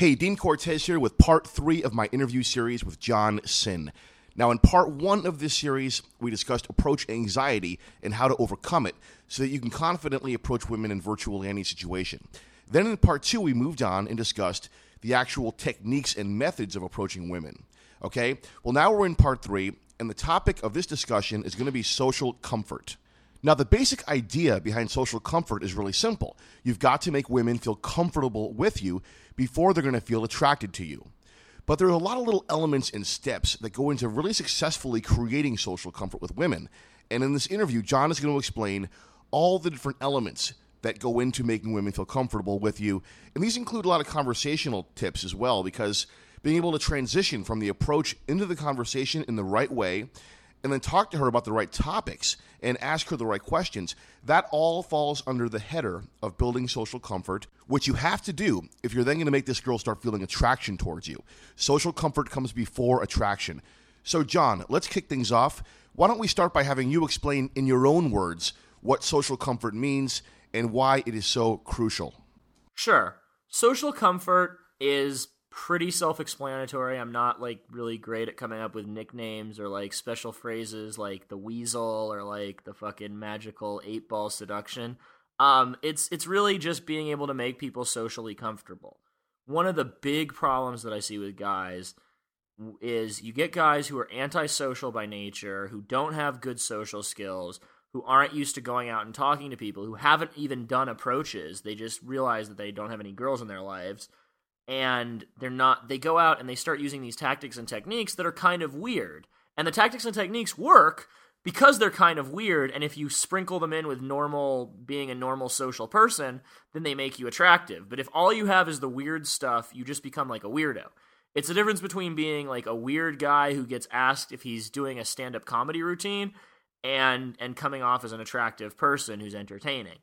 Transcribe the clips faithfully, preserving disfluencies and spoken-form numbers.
Hey, Dean Cortez here with part three of my interview series with John Sin. Now, in part one of this series, we discussed approach anxiety and how to overcome it so that you can confidently approach women in virtually any situation. Then in part two, we moved on and discussed the actual techniques and methods of approaching women. Okay? Well, now we're in part three, and the topic of this discussion is going to be social comfort. Now, the basic idea behind social comfort is really simple. You've got to make women feel comfortable with you before they're going to feel attracted to you. But there are a lot of little elements and steps that go into really successfully creating social comfort with women. And in this interview, John is going to explain all the different elements that go into making women feel comfortable with you. And these include a lot of conversational tips as well, because being able to transition from the approach into the conversation in the right way and then talk to her about the right topics and ask her the right questions, that all falls under the header of building social comfort, which you have to do if you're then going to make this girl start feeling attraction towards you. Social comfort comes before attraction. So, John, let's kick things off. Why don't we start by having you explain in your own words what social comfort means and why it is so crucial? Sure. Social comfort is pretty self-explanatory. I'm not like really great at coming up with nicknames or like special phrases like the weasel or like the fucking magical eight ball seduction. Um, it's it's really just being able to make people socially comfortable. One of the big problems that I see with guys is you get guys who are antisocial by nature, who don't have good social skills, who aren't used to going out and talking to people, who haven't even done approaches. They just realize that they don't have any girls in their lives. And they're not, they go out and they start using these tactics and techniques that are kind of weird. And the tactics and techniques work because they're kind of weird, and if you sprinkle them in with normal, being a normal social person, then they make you attractive. But if all you have is the weird stuff, you just become like a weirdo. It's the difference between being like a weird guy who gets asked if he's doing a stand-up comedy routine and and coming off as an attractive person who's entertaining.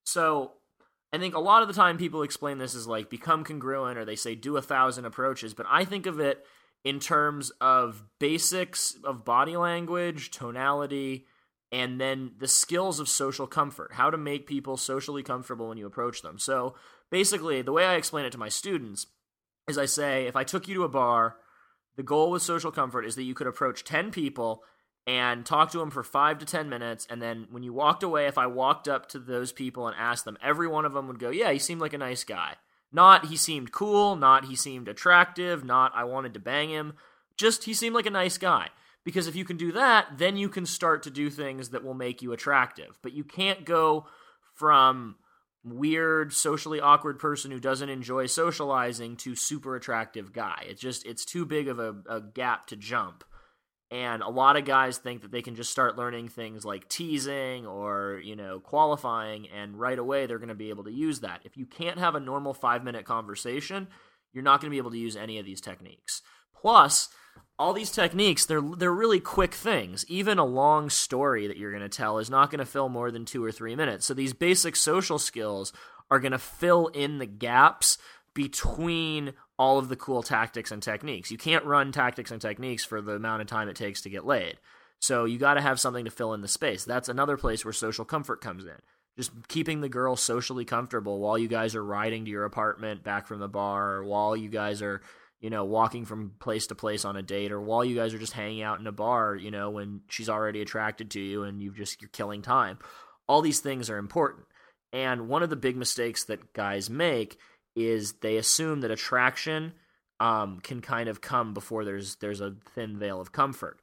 So I think a lot of the time people explain this as like become congruent, or they say do a thousand approaches, but I think of it in terms of basics of body language, tonality, and then the skills of social comfort, how to make people socially comfortable when you approach them. So basically, the way I explain it to my students is I say, if I took you to a bar, the goal with social comfort is that you could approach ten people and talk to them for five to ten minutes, and then when you walked away, if I walked up to those people and asked them, every one of them would go, yeah, he seemed like a nice guy. Not he seemed cool, not he seemed attractive, not I wanted to bang him, just he seemed like a nice guy. Because if you can do that, then you can start to do things that will make you attractive. But you can't go from weird, socially awkward person who doesn't enjoy socializing to super attractive guy. It's just, it's too big of a, a gap to jump. And a lot of guys think that they can just start learning things like teasing or, you know, qualifying, and right away they're going to be able to use that. If you can't have a normal five-minute conversation, you're not going to be able to use any of these techniques. Plus, all these techniques, they're they're really quick things. Even a long story that you're going to tell is not going to fill more than two or three minutes. So these basic social skills are going to fill in the gaps between all of the cool tactics and techniques. You can't run tactics and techniques for the amount of time it takes to get laid. So you got to have something to fill in the space. That's another place where social comfort comes in. Just keeping the girl socially comfortable while you guys are riding to your apartment back from the bar, or while you guys are, you know, walking from place to place on a date, or while you guys are just hanging out in a bar, you know, when she's already attracted to you and you've just, you're killing time. All these things are important. And one of the big mistakes that guys make is they assume that attraction um, can kind of come before there's there's a thin veil of comfort.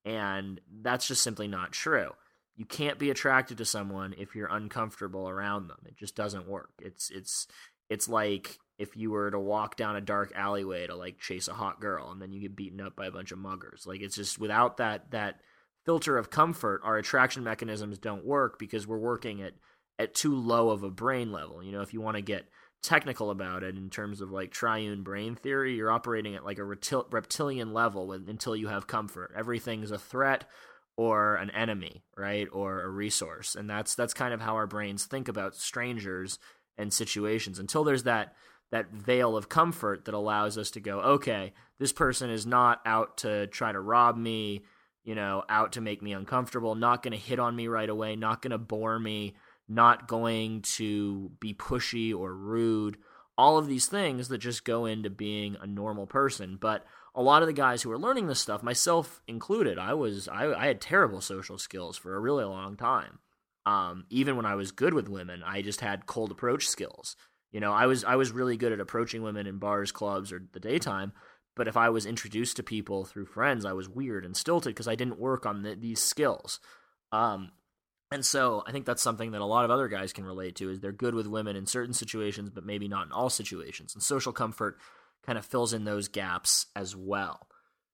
And that's just simply not true. You can't be attracted to someone if you're uncomfortable around them. It just doesn't work. It's it's it's like if you were to walk down a dark alleyway to like chase a hot girl and then you get beaten up by a bunch of muggers. Like, it's just without that that filter of comfort, our attraction mechanisms don't work because we're working at at too low of a brain level. You know, if you want to get technical about it in terms of like triune brain theory, you're operating at like a reptil- reptilian level with, until you have comfort. Everything's a threat or an enemy, right? Or a resource. And that's that's kind of how our brains think about strangers and situations, until there's that that veil of comfort that allows us to go, okay, this person is not out to try to rob me, you know, out to make me uncomfortable, not going to hit on me right away, not going to bore me, not going to be pushy or rude. all of these things that just go into being a normal person. But a lot of the guys who are learning this stuff, myself included, I was I, I had terrible social skills for a really long time. Um, even when I was good with women, I just had cold approach skills. You know, I was I was really good at approaching women in bars, clubs, or the daytime. But if I was introduced to people through friends, I was weird and stilted because I didn't work on the, these skills. Um, and so I think that's something that a lot of other guys can relate to, is they're good with women in certain situations, but maybe not in all situations. And social comfort kind of fills in those gaps as well.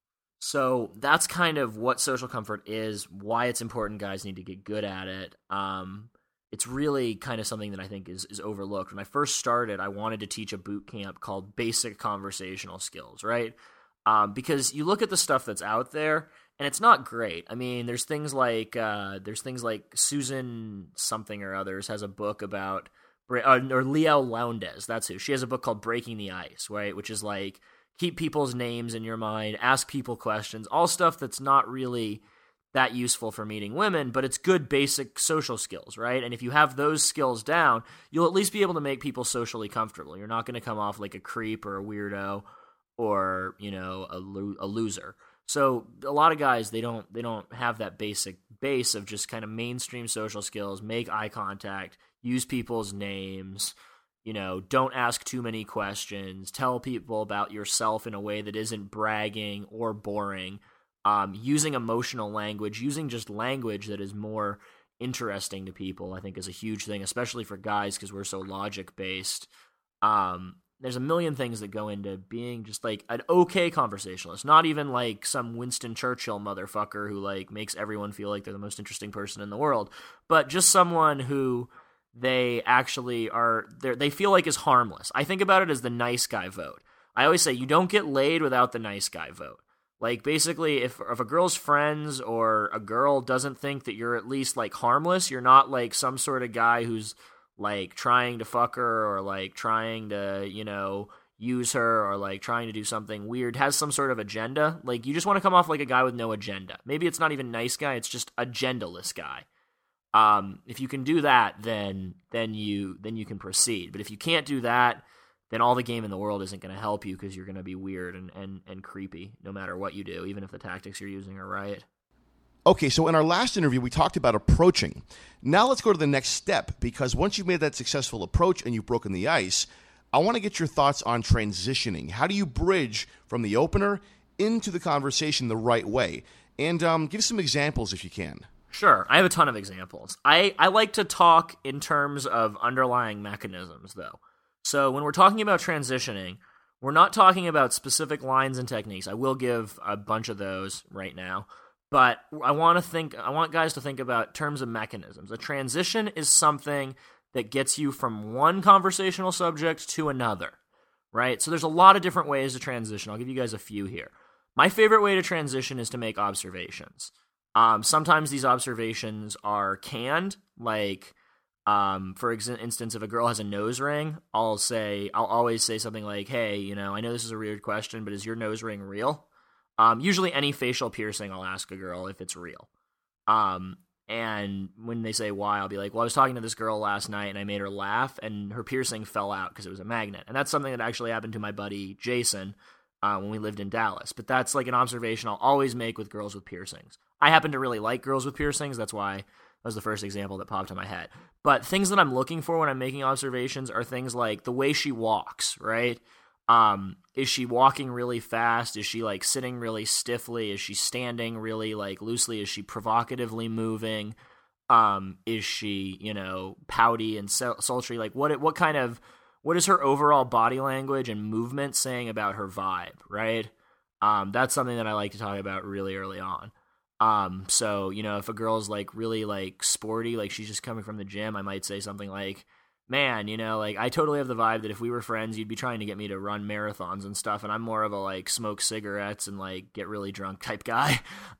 So that's kind of what social comfort is, why it's important guys need to get good at it. Um, it's really kind of something that I think is, is overlooked. When I first started, I wanted to teach a boot camp called Basic Conversational Skills, right? Um, because you look at the stuff that's out there, and it's not great. I mean, there's things like uh, there's things like Susan something or others has a book about, uh, or Liel Lowndes, that's who. She has a book called Breaking the Ice, right? Which is like, keep people's names in your mind, ask people questions, all stuff that's not really that useful for meeting women, but it's good basic social skills, right? And if you have those skills down, you'll at least be able to make people socially comfortable. You're not going to come off like a creep or a weirdo or, you know, a, lo- a loser. So a lot of guys, they don't they don't have that basic base of just kind of mainstream social skills, make eye contact, use people's names, you know, don't ask too many questions, tell people about yourself in a way that isn't bragging or boring. Um, using emotional language, using just language that is more interesting to people, I think is a huge thing, especially for guys because we're so logic-based. Um, there's a million things that go into being just like an okay conversationalist, not even like some Winston Churchill motherfucker who like makes everyone feel like they're the most interesting person in the world, but just someone who they actually are, they feel like is harmless. I think about it as the nice guy vote. I always say you don't get laid without the nice guy vote. Like, basically, if if a girl's friends or a girl doesn't think that you're at least, like, harmless, you're not, like, some sort of guy who's, like, trying to fuck her or, like, trying to, you know, use her or, like, trying to do something weird, has some sort of agenda. Like, you just want to come off like a guy with no agenda. Maybe it's not even nice guy, it's just agendaless guy. Um, if you can do that, then then you then you can proceed. But if you can't do that, then all the game in the world isn't going to help you because you're going to be weird and, and, and creepy no matter what you do, even if the tactics you're using are right. Okay, so in our last interview, we talked about approaching. Now let's go to the next step, because once you've made that successful approach and you've broken the ice, I want to get your thoughts on transitioning. How do you bridge from the opener into the conversation the right way? And um, give some examples if you can. Sure, I have a ton of examples. I, I like to talk in terms of underlying mechanisms, though. So when we're talking about transitioning, we're not talking about specific lines and techniques. I will give a bunch of those right now, but I want to think. I want guys to think about terms of mechanisms. A transition is something that gets you from one conversational subject to another, right? So there's a lot of different ways to transition. I'll give you guys a few here. My favorite way to transition is to make observations. Um, sometimes these observations are canned, like. Um, for ex- instance, if a girl has a nose ring, I'll say, I'll always say something like, hey, you know, I know this is a weird question, but is your nose ring real? Um, usually any facial piercing, I'll ask a girl if it's real. Um, and when they say why, I'll be like, well, I was talking to this girl last night and I made her laugh and her piercing fell out because it was a magnet. And that's something that actually happened to my buddy Jason, uh, when we lived in Dallas. But that's like an observation I'll always make with girls with piercings. I happen to really like girls with piercings. That's why that was the first example that popped in my head. But things that I'm looking for when I'm making observations are things like the way she walks, right? Um, is she walking really fast? Is she like sitting really stiffly? Is she standing really like loosely? Is she provocatively moving? Um, is she, you know, pouty and sultry? Like what, what kind of, what is her overall body language and movement saying about her vibe, right? Um, that's something that I like to talk about really early on. Um, so, you know, if a girl's like really like sporty, like she's just coming from the gym, I might say something like, man, you know, like I totally have the vibe that if we were friends, you'd be trying to get me to run marathons and stuff. And I'm more of a like smoke cigarettes and like get really drunk type guy.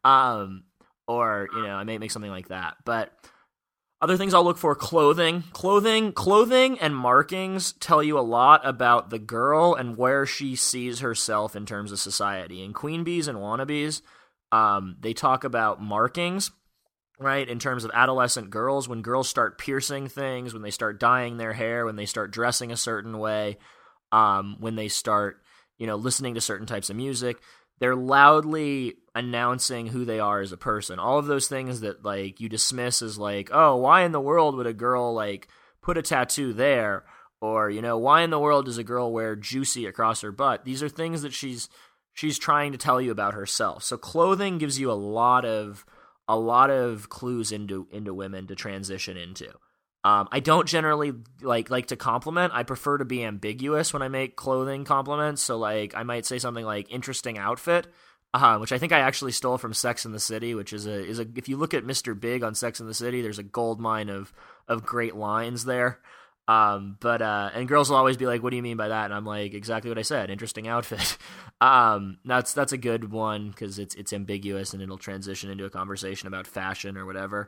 Um, or, you know, I may make something like that, but other things I'll look for, clothing, clothing, clothing and markings tell you a lot about the girl and where she sees herself in terms of society. In Queen Bees and Wannabes, Um, they talk about markings, right, in terms of adolescent girls. When girls start piercing things, when they start dyeing their hair, when they start dressing a certain way, um, when they start, you know, listening to certain types of music. They're loudly announcing who they are as a person. All of those things that, like, you dismiss as, like, oh, why in the world would a girl, like, put a tattoo there? Or, you know, why in the world does a girl wear Juicy across her butt? These are things that she's she's trying to tell you about herself. So clothing gives you a lot of a lot of clues into into women to transition into. Um, I don't generally like like to compliment. I prefer to be ambiguous when I make clothing compliments. So, like, I might say something like "interesting outfit," uh, which I think I actually stole from Sex and the City. Which is a is a if you look at Mister Big on Sex and the City, there's a gold mine of of great lines there. Um, but uh, and girls will always be like, "What do you mean by that?" And I'm like, "Exactly what I said. Interesting outfit." um, that's that's a good one because it's it's ambiguous and it'll transition into a conversation about fashion or whatever.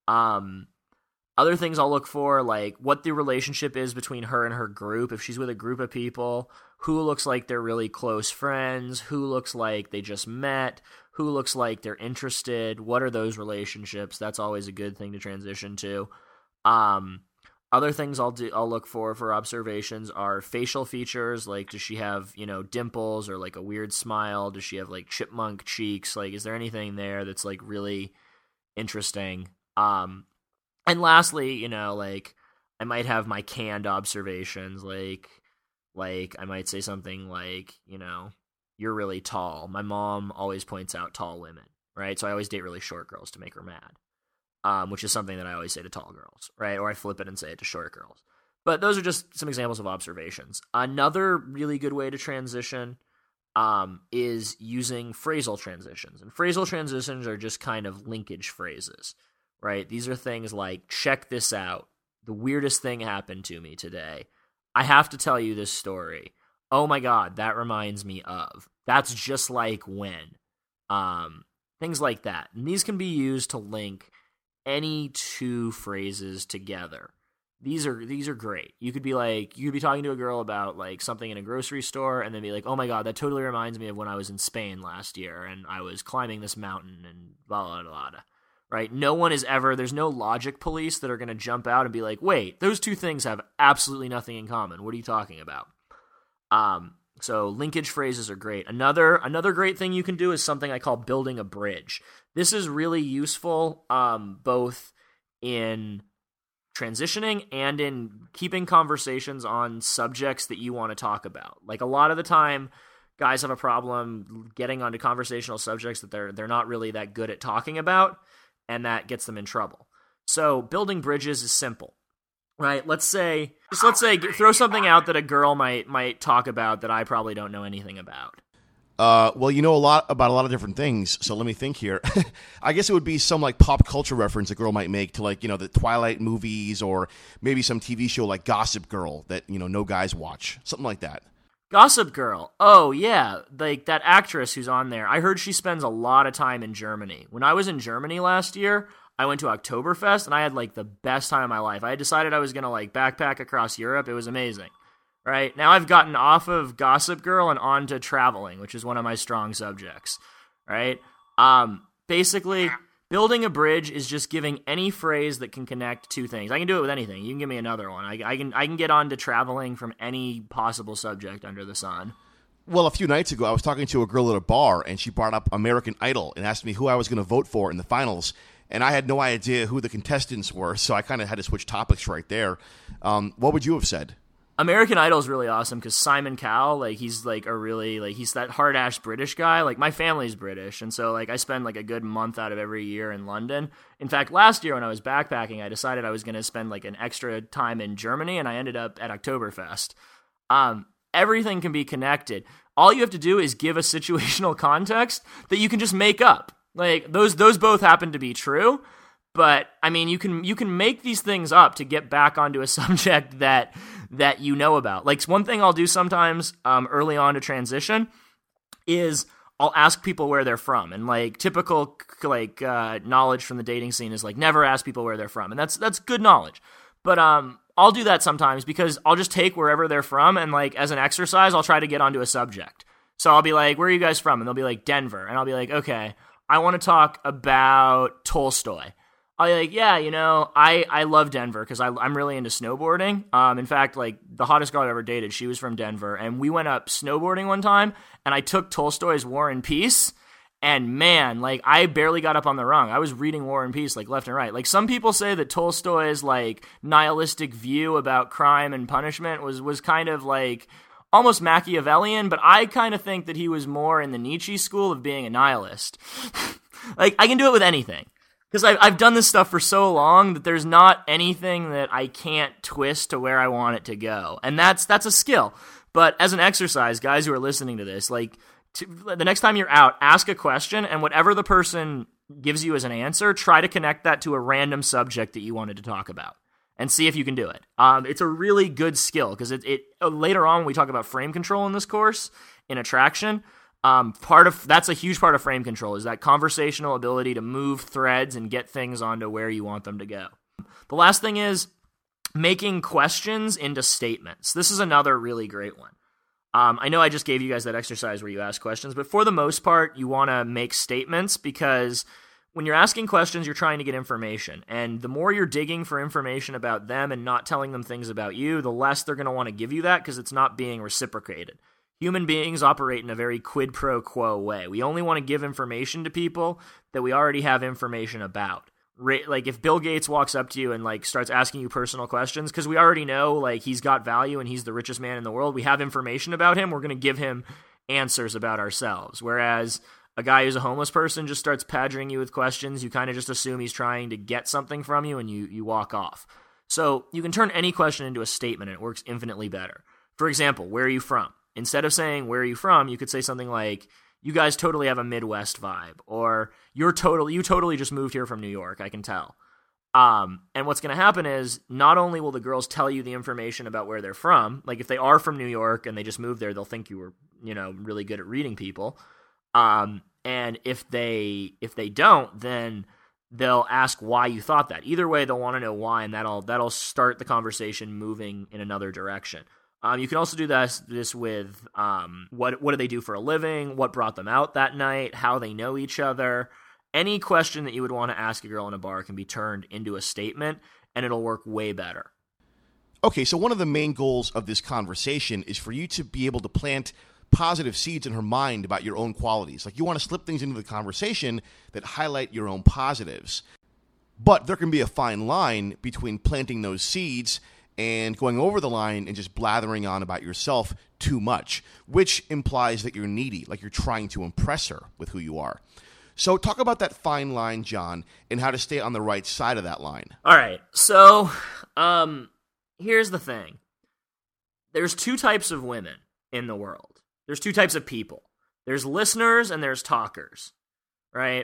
Um. Other things I'll look for, like what the relationship is between her and her group. If she's with a group of people, who looks like they're really close friends, who looks like they just met, who looks like they're interested, what are those relationships? That's always a good thing to transition to. Um, other things I'll do, I'll look for for observations are facial features, like does she have, you know, dimples or like a weird smile? Does she have like chipmunk cheeks? Like, is there anything there that's like really interesting? Um, And lastly, you know, like, I might have my canned observations, like, like, I might say something like, you know, you're really tall. My mom always points out tall women, right? So I always date really short girls to make her mad, um, which is something that I always say to tall girls, right? Or I flip it and say it to short girls. But those are just some examples of observations. Another really good way to transition um, is using phrasal transitions. And phrasal transitions are just kind of linkage phrases. Right? These are things like, check this out. The weirdest thing happened to me today. I have to tell you this story. Oh my God, that reminds me of. That's just like when. Um, things like that. And these can be used to link any two phrases together. These are these are great. You could be like, you could be talking to a girl about like something in a grocery store and then be like, oh my God, that totally reminds me of when I was in Spain last year and I was climbing this mountain and blah, blah, blah, blah. Right? No one is ever, there's no logic police that are going to jump out and be like, wait, those two things have absolutely nothing in common. What are you talking about? Um, so linkage phrases are great. Another, another great thing you can do is something I call building a bridge. This is really useful, um, both in transitioning and in keeping conversations on subjects that you want to talk about. Like a lot of the time, guys have a problem getting onto conversational subjects that they're, they're not really that good at talking about. And that gets them in trouble. So building bridges is simple, right? Let's say, just let's say, throw something out that a girl might might talk about that I probably don't know anything about. Uh, well, you know a lot about a lot of different things, so let me think here. I guess it would be some like pop culture reference a girl might make to like, you know, the Twilight movies or maybe some T V show like Gossip Girl that, you know, no guys watch, something like that. Gossip Girl. Oh, yeah. Like, that actress who's on there. I heard she spends a lot of time in Germany. When I was in Germany last year, I went to Oktoberfest, and I had, like, the best time of my life. I had decided I was going to, like, backpack across Europe. It was amazing. Right? Now I've gotten off of Gossip Girl and on to traveling, which is one of my strong subjects. Right? Um, basically, building a bridge is just giving any phrase that can connect two things. I can do it with anything. You can give me another one. I, I can I can get on to traveling from any possible subject under the sun. Well, a few nights ago, I was talking to a girl at a bar, and she brought up American Idol and asked me who I was going to vote for in the finals. And I had no idea who the contestants were, so I kind of had to switch topics right there. Um, what would you have said? American Idol is really awesome because Simon Cowell, like, he's like a really, like, he's that hard-ass British guy. Like, my family's British, and so, like, I spend, like, a good month out of every year in London. In fact, last year when I was backpacking, I decided I was going to spend, like, an extra time in Germany, and I ended up at Oktoberfest. Um, everything can be connected. All you have to do is give a situational context that you can just make up. Like, those those both happen to be true, but, I mean, you can you can make these things up to get back onto a subject that that you know about. Like, one thing I'll do sometimes um, early on to transition is I'll ask people where they're from. And, like, typical, like, uh, knowledge from the dating scene is, like, never ask people where they're from. And that's that's good knowledge. But um, I'll do that sometimes because I'll just take wherever they're from and, like, as an exercise, I'll try to get onto a subject. So I'll be like, where are you guys from? And they'll be like, Denver. And I'll be like, okay, I want to talk about Tolstoy. I like, yeah, you know, I, I love Denver because I'm really into snowboarding. Um, in fact, like the hottest girl I ever dated, she was from Denver, and we went up snowboarding one time, and I took Tolstoy's War and Peace, and man, like I barely got up on the rung. I was reading War and Peace like left and right. Like some people say that Tolstoy's like nihilistic view about crime and punishment was was kind of like almost Machiavellian, but I kind of think that he was more in the Nietzsche school of being a nihilist. Like I can do it with anything. Because I've, I've done this stuff for so long that there's not anything that I can't twist to where I want it to go. And that's that's a skill. But as an exercise, guys who are listening to this, like to, the next time you're out, ask a question, and whatever the person gives you as an answer, try to connect that to a random subject that you wanted to talk about and see if you can do it. Um, it's a really good skill because it, it uh, later on when we talk about frame control in this course, in attraction, Um, part of that's a huge part of frame control is that conversational ability to move threads and get things onto where you want them to go. The last thing is making questions into statements. This is another really great one. Um, I know I just gave you guys that exercise where you ask questions, but for the most part, you want to make statements because when you're asking questions, you're trying to get information. And the more you're digging for information about them and not telling them things about you, the less they're going to want to give you that because it's not being reciprocated. Human beings operate in a very quid pro quo way. We only want to give information to people that we already have information about. Like if Bill Gates walks up to you and like starts asking you personal questions, because we already know like he's got value and he's the richest man in the world, we have information about him, we're going to give him answers about ourselves. Whereas a guy who's a homeless person just starts badgering you with questions, you kind of just assume he's trying to get something from you and you, you walk off. So you can turn any question into a statement and it works infinitely better. For example, where are you from? Instead of saying, where are you from, you could say something like, you guys totally have a Midwest vibe, or you're totally, you totally just moved here from New York, I can tell. Um, and what's going to happen is, not only will the girls tell you the information about where they're from, like if they are from New York and they just moved there, they'll think you were, you know, really good at reading people. Um, and if they, if they don't, then they'll ask why you thought that. Either way, they'll want to know why, and that'll, that'll start the conversation moving in another direction. Um, you can also do this, this with um, what what do they do for a living, what brought them out that night, how they know each other. Any question that you would want to ask a girl in a bar can be turned into a statement, and it'll work way better. Okay, so one of the main goals of this conversation is for you to be able to plant positive seeds in her mind about your own qualities. Like you want to slip things into the conversation that highlight your own positives. But there can be a fine line between planting those seeds and going over the line and just blathering on about yourself too much, which implies that you're needy, like you're trying to impress her with who you are. So talk about that fine line, John, and how to stay on the right side of that line. All right, so um, here's the thing. There's two types of women in the world. There's two types of people. There's listeners and there's talkers, right?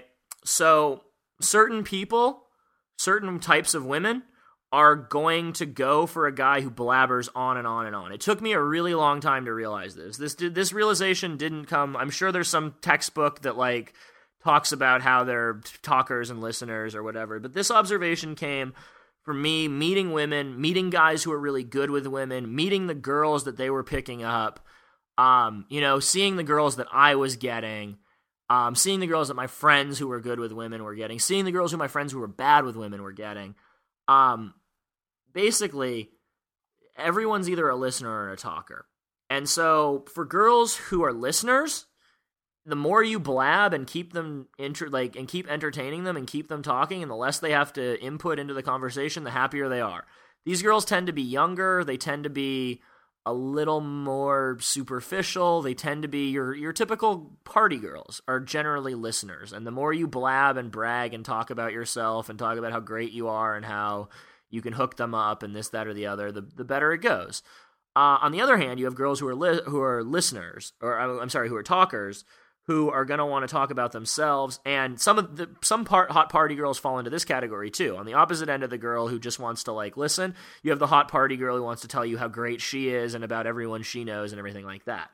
So certain people, certain types of women are going to go for a guy who blabbers on and on and on. It took me a really long time to realize this. This this realization didn't come, I'm sure there's some textbook that like talks about how they're talkers and listeners or whatever, but this observation came from me meeting women, meeting guys who are really good with women, meeting the girls that they were picking up, um, you know, seeing the girls that I was getting, um, seeing the girls that my friends who were good with women were getting, seeing the girls who my friends who were bad with women were getting. Um, basically, everyone's either a listener or a talker. And so for girls who are listeners, the more you blab and keep them inter- like and keep entertaining them and keep them talking, and the less they have to input into the conversation, the happier they are. These girls tend to be younger, they tend to be a little more superficial, they tend to be your your typical party girls are generally listeners. And the more you blab and brag and talk about yourself and talk about how great you are and how you can hook them up and this, that, or the other, the, the better it goes. Uh, on the other hand, you have girls who are li- who are listeners, or I'm sorry, who are talkers, who are going to want to talk about themselves, and some of the some part hot party girls fall into this category too. On the opposite end of the girl who just wants to like listen, you have the hot party girl who wants to tell you how great she is and about everyone she knows and everything like that.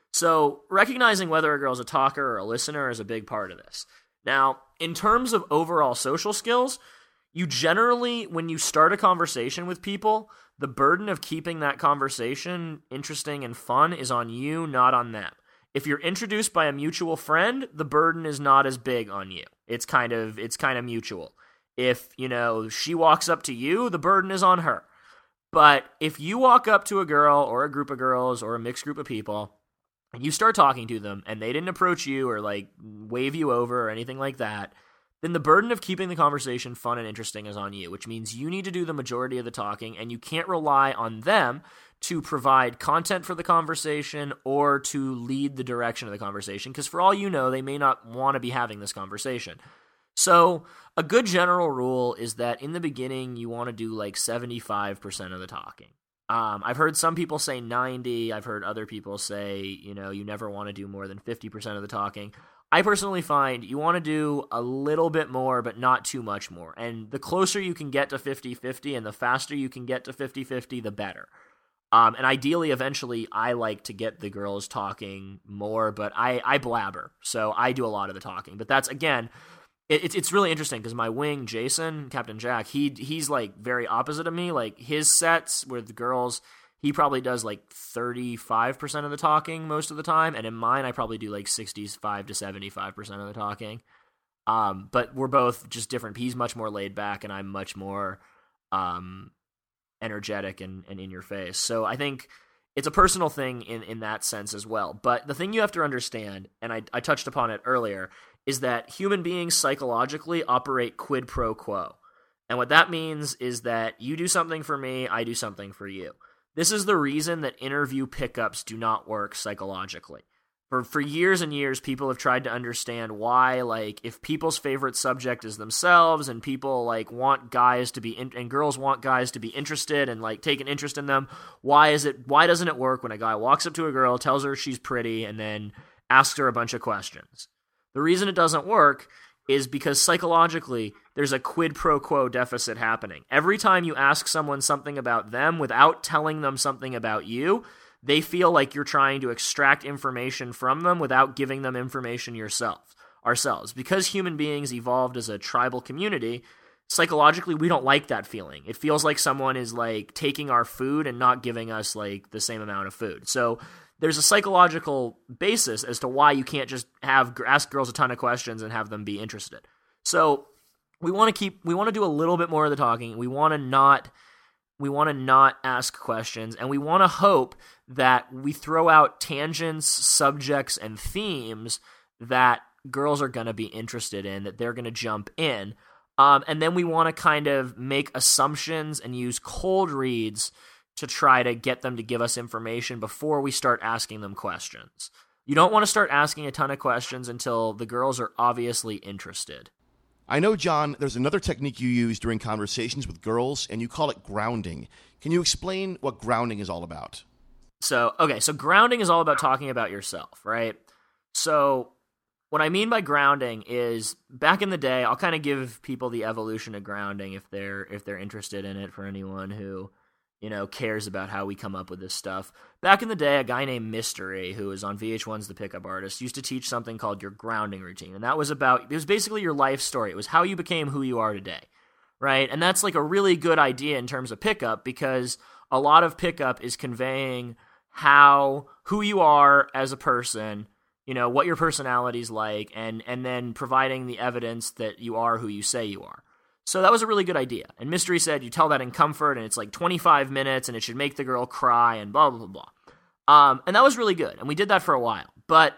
So recognizing whether a girl's a talker or a listener is a big part of this. Now, in terms of overall social skills, you generally, when you start a conversation with people, the burden of keeping that conversation interesting and fun is on you, not on them. If you're introduced by a mutual friend, the burden is not as big on you. It's kind of it's kind of mutual. If, you know, she walks up to you, the burden is on her. But if you walk up to a girl or a group of girls or a mixed group of people and you start talking to them and they didn't approach you or like wave you over or anything like that, then the burden of keeping the conversation fun and interesting is on you, which means you need to do the majority of the talking, and you can't rely on them to provide content for the conversation or to lead the direction of the conversation, because for all you know, they may not want to be having this conversation. So a good general rule is that in the beginning, you want to do like seventy-five percent of the talking. Um, I've heard some people say ninety. I've heard other people say, you know, you never want to do more than fifty percent of the talking. I personally find you want to do a little bit more, but not too much more. And the closer you can get to fifty-fifty and the faster you can get to fifty-fifty, the better. Um, and ideally, eventually, I like to get the girls talking more, but I, I blabber. So I do a lot of the talking. But that's, again, it, it's really interesting because my wing, Jason, Captain Jack, he he's like very opposite of me. Like his sets with the girls, he probably does like thirty-five percent of the talking most of the time. And in mine, I probably do like sixty-five to seventy-five percent of the talking. Um, but we're both just different. He's much more laid back and I'm much more um, energetic and, and in your face. So I think it's a personal thing in, in that sense as well. But the thing you have to understand, and I, I touched upon it earlier, is that human beings psychologically operate quid pro quo. And what that means is that you do something for me, I do something for you. This is the reason that interview pickups do not work psychologically. For for years and years, people have tried to understand why, like, if people's favorite subject is themselves and people, like, want guys to be, in, and girls want guys to be interested and, like, take an interest in them, why is it, why doesn't it work when a guy walks up to a girl, tells her she's pretty, and then asks her a bunch of questions? The reason it doesn't work is because psychologically, there's a quid pro quo deficit happening. Every time you ask someone something about them without telling them something about you, they feel like you're trying to extract information from them without giving them information yourself, ourselves. Because human beings evolved as a tribal community, psychologically, we don't like that feeling. It feels like someone is like taking our food and not giving us like the same amount of food. So there's a psychological basis as to why you can't just have ask girls a ton of questions and have them be interested. So we want to keep, we want to do a little bit more of the talking. We want to not, we want to not ask questions, and we want to hope that we throw out tangents, subjects, and themes that girls are going to be interested in, that they're going to jump in. Um, and then we want to kind of make assumptions and use cold reads to try to get them to give us information before we start asking them questions. You don't want to start asking a ton of questions until the girls are obviously interested. I know, John, there's another technique you use during conversations with girls, and you call it grounding. Can you explain what grounding is all about? So, okay, so grounding is all about talking about yourself, right? So what I mean by grounding is, back in the day, I'll kind of give people the evolution of grounding if they're if they're interested in it, for anyone who, you know, cares about how we come up with this stuff. Back in the day, a guy named Mystery, who was on V H one's The Pickup Artist, used to teach something called your grounding routine. And that was about, it was basically your life story. It was how you became who you are today, right? And that's like a really good idea in terms of pickup, because a lot of pickup is conveying how, who you are as a person, you know, what your personality's like, and, and then providing the evidence that you are who you say you are. So that was a really good idea. And Mystery said you tell that in comfort, and it's like twenty-five minutes, and it should make the girl cry, and blah, blah, blah, blah. Um, and that was really good, and we did that for a while. But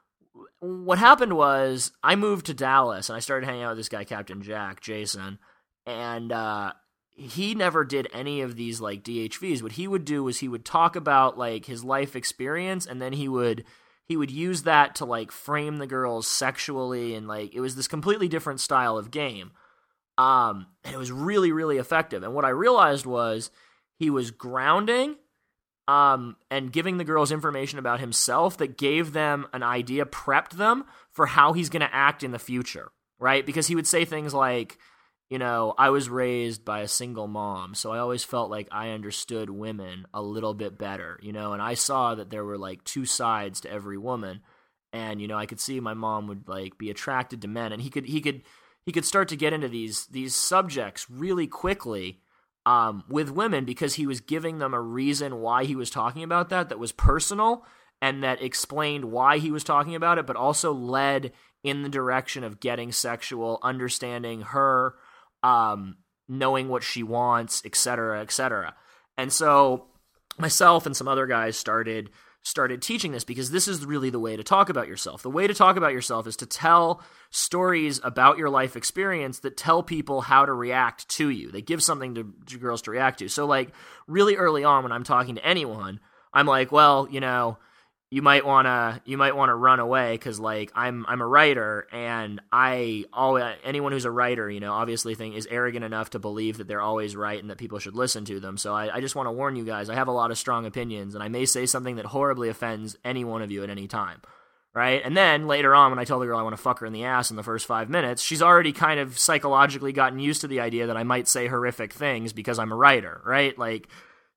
what happened was, I moved to Dallas, and I started hanging out with this guy, Captain Jack, Jason, and uh, he never did any of these, like, D H Vs. What he would do was he would talk about, like, his life experience, and then he would he would use that to, like, frame the girls sexually, and, like, it was this completely different style of game. Um, and it was really, really effective. And what I realized was he was grounding, um, and giving the girls information about himself that gave them an idea, prepped them for how he's going to act in the future, right? Because he would say things like, you know, I was raised by a single mom, so I always felt like I understood women a little bit better, you know, and I saw that there were like two sides to every woman, and, you know, I could see my mom would like be attracted to men, and he could, he could, he could start to get into these these subjects really quickly um, with women, because he was giving them a reason why he was talking about that, that was personal, and that explained why he was talking about it, but also led in the direction of getting sexual, understanding her, um, knowing what she wants, et cetera, et cetera. And so myself and some other guys started started teaching this because this is really the way to talk about yourself. The way to talk about yourself is to tell stories about your life experience that tell people how to react to you. They give something to, to girls to react to. So like really early on when I'm talking to anyone, I'm like, well, you know, you might want to you might want to run away cuz like I'm I'm a writer, and I always anyone who's a writer, you know, obviously think is arrogant enough to believe that they're always right and that people should listen to them. So I, I just want to warn you guys, I have a lot of strong opinions, and I may say something that horribly offends any one of you at any time. Right? And then later on, when I tell the girl I want to fuck her in the ass in the first five minutes, she's already kind of psychologically gotten used to the idea that I might say horrific things because I'm a writer, right? Like,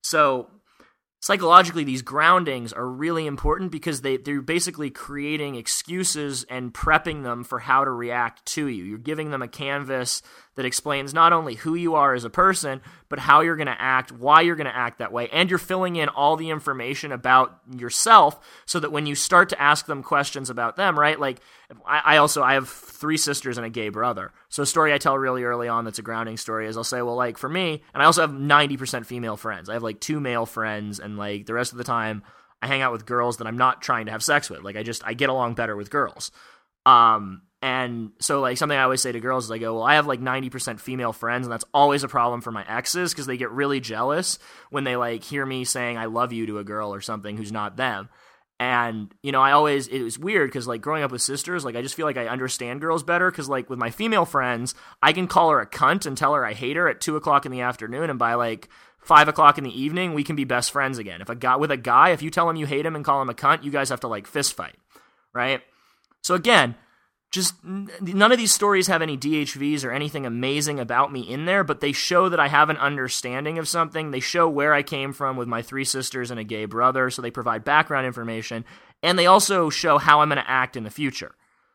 so psychologically, these groundings are really important because they, they're basically creating excuses and prepping them for how to react to you. You're giving them a canvas that explains not only who you are as a person, but how you're going to act, why you're going to act that way, and you're filling in all the information about yourself so that when you start to ask them questions about them, right? Like, I, I also, I have three sisters and a gay brother. So a story I tell really early on that's a grounding story is I'll say, well, like, for me, and I also have ninety percent female friends. I have, like, two male friends, and, like, the rest of the time, I hang out with girls that I'm not trying to have sex with. Like, I just, I get along better with girls. Um, and so like something I always say to girls is I go, well, I have like ninety percent female friends, and that's always a problem for my exes because they get really jealous when they like hear me saying I love you to a girl or something who's not them. And, you know, I always, it was weird because like growing up with sisters, like I just feel like I understand girls better because like with my female friends, I can call her a cunt and tell her I hate her at two o'clock in the afternoon, and by like five o'clock in the evening, we can be best friends again. If a guy with a guy, if you tell him you hate him and call him a cunt, you guys have to like fist fight, right? So again, just none of these stories have any D H Vs or anything amazing about me in there, but they show that I have an understanding of something. They show where I came from with my three sisters and a gay brother, so they provide background information, and they also show how I'm going to act in the future.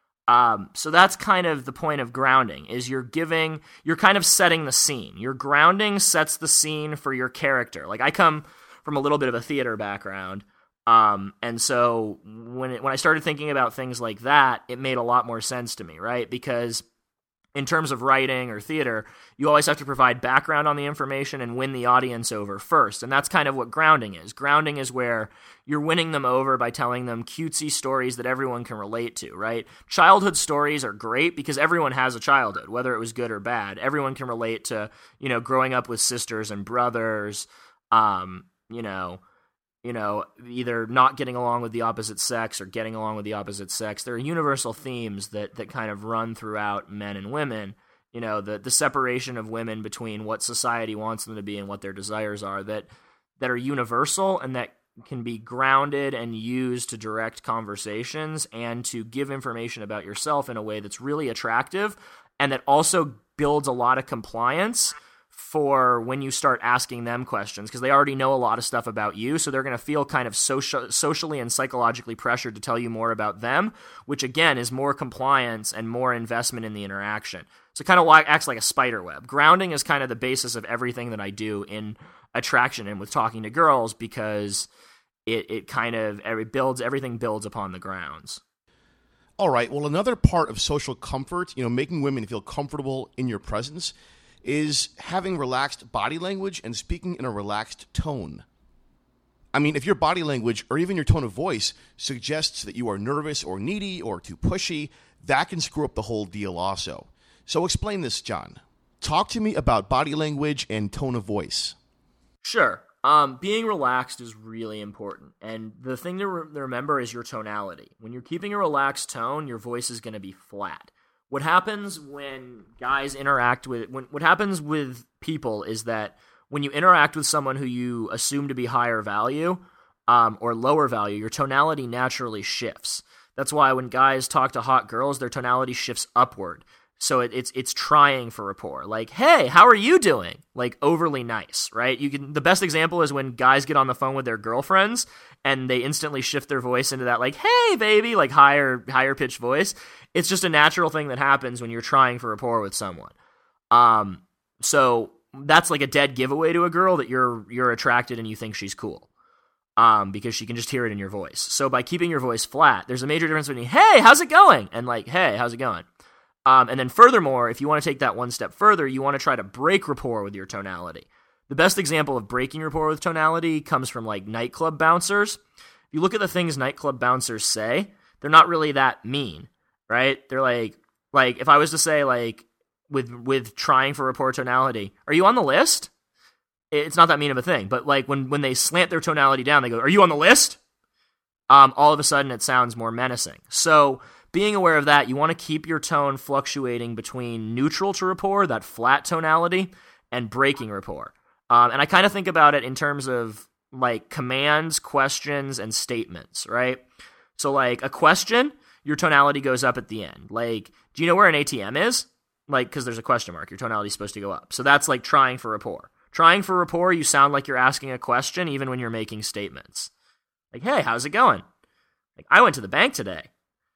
Um, so that's kind of the point of grounding, is you're giving, you're kind of setting the scene. Your grounding sets the scene for your character. Like I come from a little bit of a theater background. Um, and so when it, when I started thinking about things like that, it made a lot more sense to me, right? Because in terms of writing or theater, you always have to provide background on the information and win the audience over first. And that's kind of what grounding is. Grounding is where you're winning them over by telling them cutesy stories that everyone can relate to, right? Childhood stories are great because everyone has a childhood, whether it was good or bad. Everyone can relate to, you know, growing up with sisters and brothers, um, you know, you know, either not getting along with the opposite sex or getting along with the opposite sex. There are universal themes that, that kind of run throughout men and women, you know, the, the separation of women between what society wants them to be and what their desires are that, that are universal and that can be grounded and used to direct conversations and to give information about yourself in a way that's really attractive and that also builds a lot of compliance for when you start asking them questions, because they already know a lot of stuff about you, so they're going to feel kind of social, socially and psychologically pressured to tell you more about them, which again is more compliance and more investment in the interaction. So it kind of acts like a spider web. Grounding is kind of the basis of everything that I do in attraction and with talking to girls, because it, it kind of it builds, everything builds upon the grounds. All right, well, another part of social comfort, you know, making women feel comfortable in your presence, is having relaxed body language and speaking in a relaxed tone. I mean, if your body language or even your tone of voice suggests that you are nervous or needy or too pushy, that can screw up the whole deal also. So explain this, John. Talk to me about body language and tone of voice. Sure. Um, being relaxed is really important. And the thing to re- remember is your tonality. When you're keeping a relaxed tone, your voice is going to be flat. What happens when guys interact with, when, what happens with people is that when you interact with someone who you assume to be higher value um, or lower value, your tonality naturally shifts. That's why when guys talk to hot girls, their tonality shifts upward. So it, it's it's trying for rapport. Like, hey, how are you doing? Like, overly nice, right? You can. The best example is when guys get on the phone with their girlfriends and they instantly shift their voice into that, like, hey, baby, like higher higher pitched voice. It's just a natural thing that happens when you're trying for rapport with someone. Um, so that's like a dead giveaway to a girl that you're you're attracted and you think she's cool. Um, because she can just hear it in your voice. So by keeping your voice flat, there's a major difference between, hey, how's it going? And like, hey, how's it going? Um, and then furthermore, if you want to take that one step further, you want to try to break rapport with your tonality. The best example of breaking rapport with tonality comes from like nightclub bouncers. If you look at the things nightclub bouncers say, they're not really that mean, right? They're like, like if I was to say like with with trying for rapport tonality, are you on the list? It's not that mean of a thing, but like when, when they slant their tonality down, they go, are you on the list? Um, all of a sudden it sounds more menacing. So being aware of that, you want to keep your tone fluctuating between neutral to rapport, that flat tonality, and breaking rapport. Um, and I kind of think about it in terms of like commands, questions, and statements, right? So like a question, your tonality goes up at the end. Like, do you know where an A T M is? Like, because there's a question mark, your tonality is supposed to go up. So that's like trying for rapport. Trying for rapport, you sound like you're asking a question even when you're making statements. Like, hey, how's it going? Like, I went to the bank today.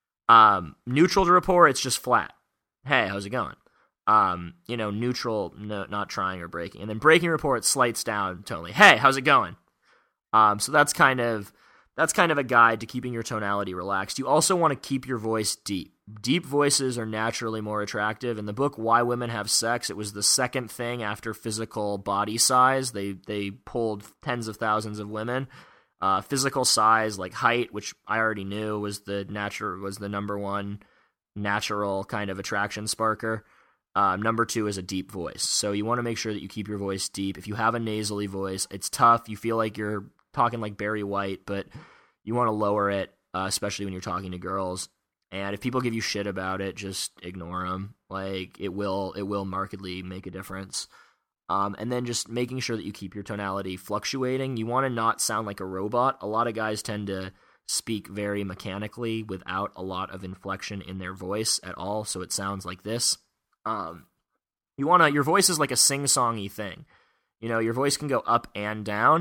Um, neutral to rapport, it's just flat. Hey, how's it going? Um, you know, neutral, no, not trying or breaking. And then breaking rapport, it slights down tonally. Hey, how's it going? Um, so that's kind of that's kind of a guide to keeping your tonality relaxed. You also want to keep your voice deep. Deep voices are naturally more attractive. In the book Why Women Have Sex, it was the second thing after physical body size. They they pulled tens of thousands of women. Uh, physical size, like height, which I already knew was the natural was the number one natural kind of attraction sparker. Um, number two is a deep voice. So you want to make sure that you keep your voice deep. If you have a nasally voice, it's tough. You feel like you're talking like Barry White, but you want to lower it, uh, especially when you're talking to girls. And if people give you shit about it, just ignore them. Like it will, it will markedly make a difference. Um, and then just making sure that you keep your tonality fluctuating. You want to not sound like a robot. A lot of guys tend to speak very mechanically without a lot of inflection in their voice at all. So it sounds like this. Um, you want to, your voice is like a sing-songy thing. You know, your voice can go up and down,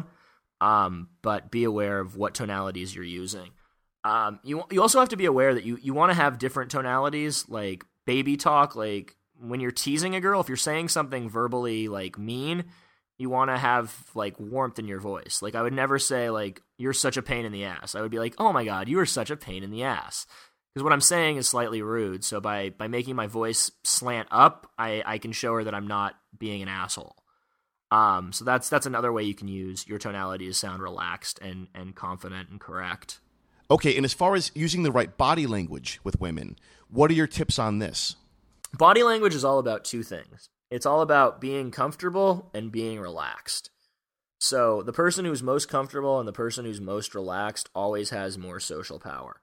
um, but be aware of what tonalities you're using. Um, you you also have to be aware that you, you want to have different tonalities, like baby talk, like when you're teasing a girl, if you're saying something verbally like mean, you want to have like warmth in your voice. Like I would never say like, you're such a pain in the ass. I would be like, oh my God, you are such a pain in the ass. Because what I'm saying is slightly rude. So by, by making my voice slant up, I, I can show her that I'm not being an asshole. Um, so that's that's another way you can use your tonality to sound relaxed and, and confident and correct. Okay, and as far as using the right body language with women, what are your tips on this? Body language is all about two things. It's all about being comfortable and being relaxed. So the person who's most comfortable and the person who's most relaxed always has more social power.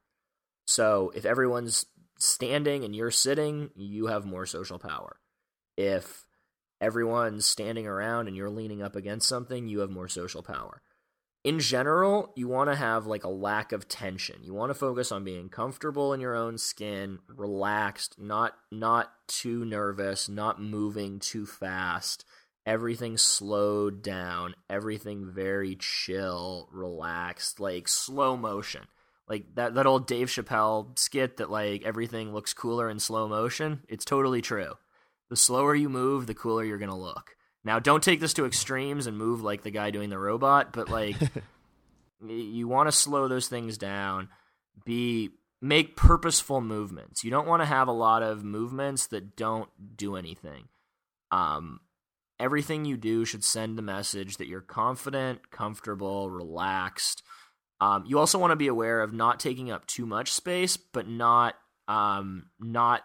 So if everyone's standing and you're sitting, you have more social power. If everyone's standing around and you're leaning up against something, you have more social power. In general, you want to have like a lack of tension. You want to focus on being comfortable in your own skin, relaxed, not not too nervous, not moving too fast. Everything slowed down, everything very chill, relaxed, like slow motion. Like that, that old Dave Chappelle skit that like everything looks cooler in slow motion. It's totally true. The slower you move, the cooler you're going to look. Now, don't take this to extremes and move like the guy doing the robot, but like you want to slow those things down. Be make purposeful movements. You don't want to have a lot of movements that don't do anything. Um, everything you do should send the message that you're confident, comfortable, relaxed. Um, you also want to be aware of not taking up too much space, but not um, not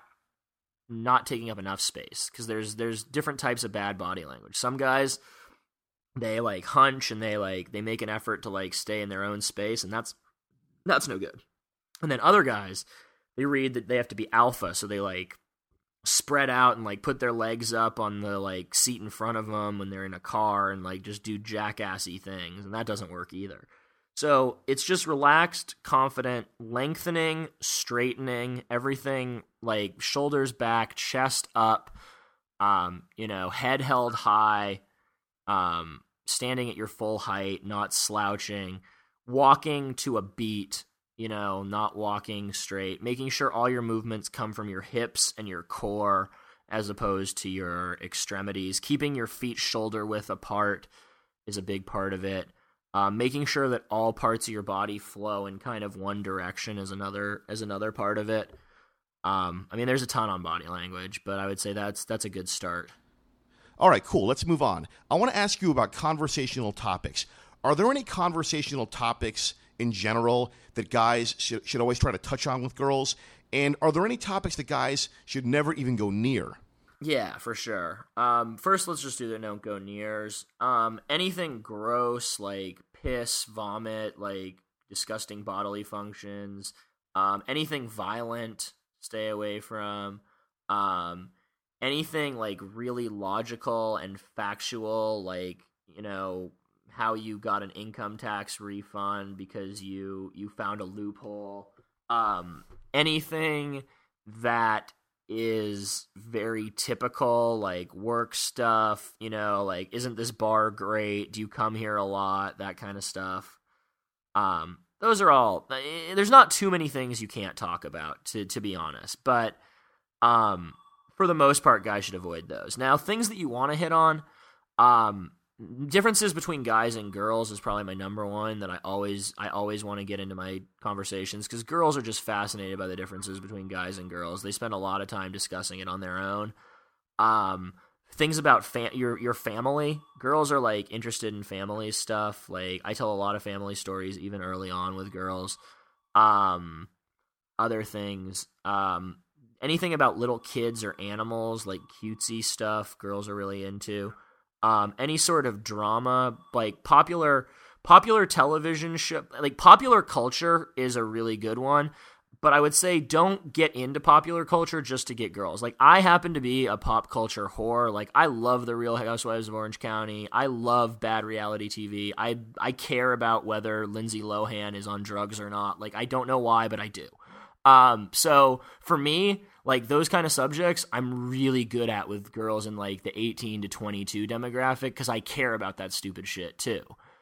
not taking up enough space, because there's there's different types of bad body language. Some guys, they like hunch and they like they make an effort to like stay in their own space, and that's that's no good. And then other guys, they read that they have to be alpha, so they like spread out and like put their legs up on the like seat in front of them when they're in a car and like just do jackassy things, and that doesn't work either. So it's just relaxed, confident, lengthening, straightening, everything like shoulders back, chest up, um, you know, head held high, um, standing at your full height, not slouching, walking to a beat, you know, not walking straight, making sure all your movements come from your hips and your core as opposed to your extremities. Keeping your feet shoulder width apart is a big part of it. Um, making sure that all parts of your body flow in kind of one direction is another is another part of it. Um, I mean, there's a ton on body language, but I would say that's that's a good start. All right, cool. Let's move on. I want to ask you about conversational topics. Are there any conversational topics in general that guys should, should always try to touch on with girls? And are there any topics that guys should never even go near? Yeah, for sure. Um, first, let's just do the don't go nears. Um, anything gross, like piss, vomit, like disgusting bodily functions, um, anything violent, stay away from. Um, anything like really logical and factual, like, you know, how you got an income tax refund because you you found a loophole. Um, anything that is very typical, like work stuff, you know, like, isn't this bar great? Do you come here a lot? That kind of stuff. Um, those are all, there's not too many things you can't talk about, to, to be honest, but, um, for the most part, guys should avoid those. Now, things that you want to hit on, um, differences between guys and girls is probably my number one that I always I always want to get into my conversations, because girls are just fascinated by the differences between guys and girls. They spend a lot of time discussing it on their own. Um, things about fa- your your family. Girls are like interested in family stuff. Like, I tell a lot of family stories even early on with girls. Um, other things. Um, anything about little kids or animals, like cutesy stuff, girls are really into. Um, any sort of drama, like popular popular television show, like popular culture is a really good one, but I would say don't get into popular culture just to get girls. Like, I happen to be a pop culture whore. Like, I love The Real Housewives of Orange County. I love bad reality T V. I, I care about whether Lindsay Lohan is on drugs or not. Like, I don't know why, but I do. Um, so for me, like, those kind of subjects I'm really good at with girls in like the eighteen to twenty-two demographic, because I care about that stupid shit too.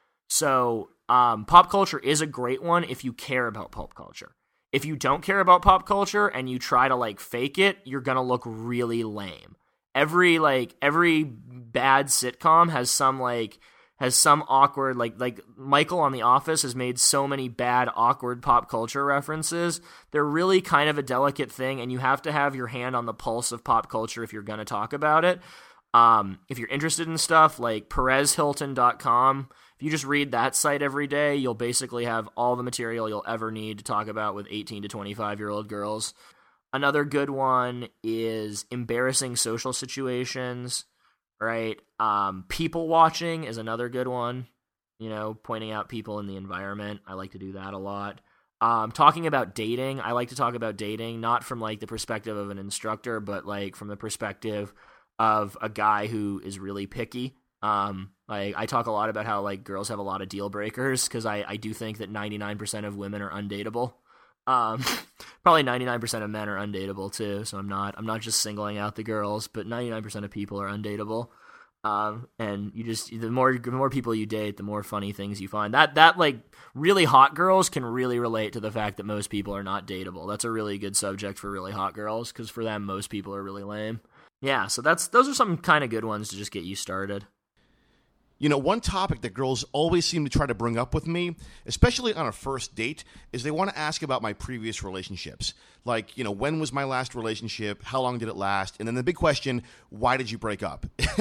So, um, pop culture is a great one if you care about pop culture. If you don't care about pop culture and you try to like fake it, you're gonna look really lame. Every like every bad sitcom has some like has some awkward, like, like Michael on The Office has made so many bad, awkward pop culture references. They're really kind of a delicate thing, and you have to have your hand on the pulse of pop culture if you're going to talk about it. Um, if you're interested in stuff like Perez Hilton dot com, if you just read that site every day, you'll basically have all the material you'll ever need to talk about with eighteen to twenty-five-year-old girls. Another good one is embarrassing social situations. Right. Um, people watching is another good one, you know, pointing out people in the environment. I like to do that a lot. Um, talking about dating. I like to talk about dating, not from like the perspective of an instructor, but like from the perspective of a guy who is really picky. Um, like, I talk a lot about how like girls have a lot of deal breakers, because I, I do think that ninety-nine percent of women are undateable. Um, probably ninety-nine percent of men are undateable too, so I'm not I'm not just singling out the girls, but ninety-nine percent of people are undateable. Um, and you just the more the more people you date, the more funny things you find. That that like really hot girls can really relate to the fact that most people are not dateable. That's a really good subject for really hot girls, because for them most people are really lame. Yeah, so that's those are some kind of good ones to just get you started. You know, one topic that girls always seem to try to bring up with me, especially on a first date, is they want to ask about my previous relationships. Like, you know, when was my last relationship? How long did it last? And then the big question, why did you break up?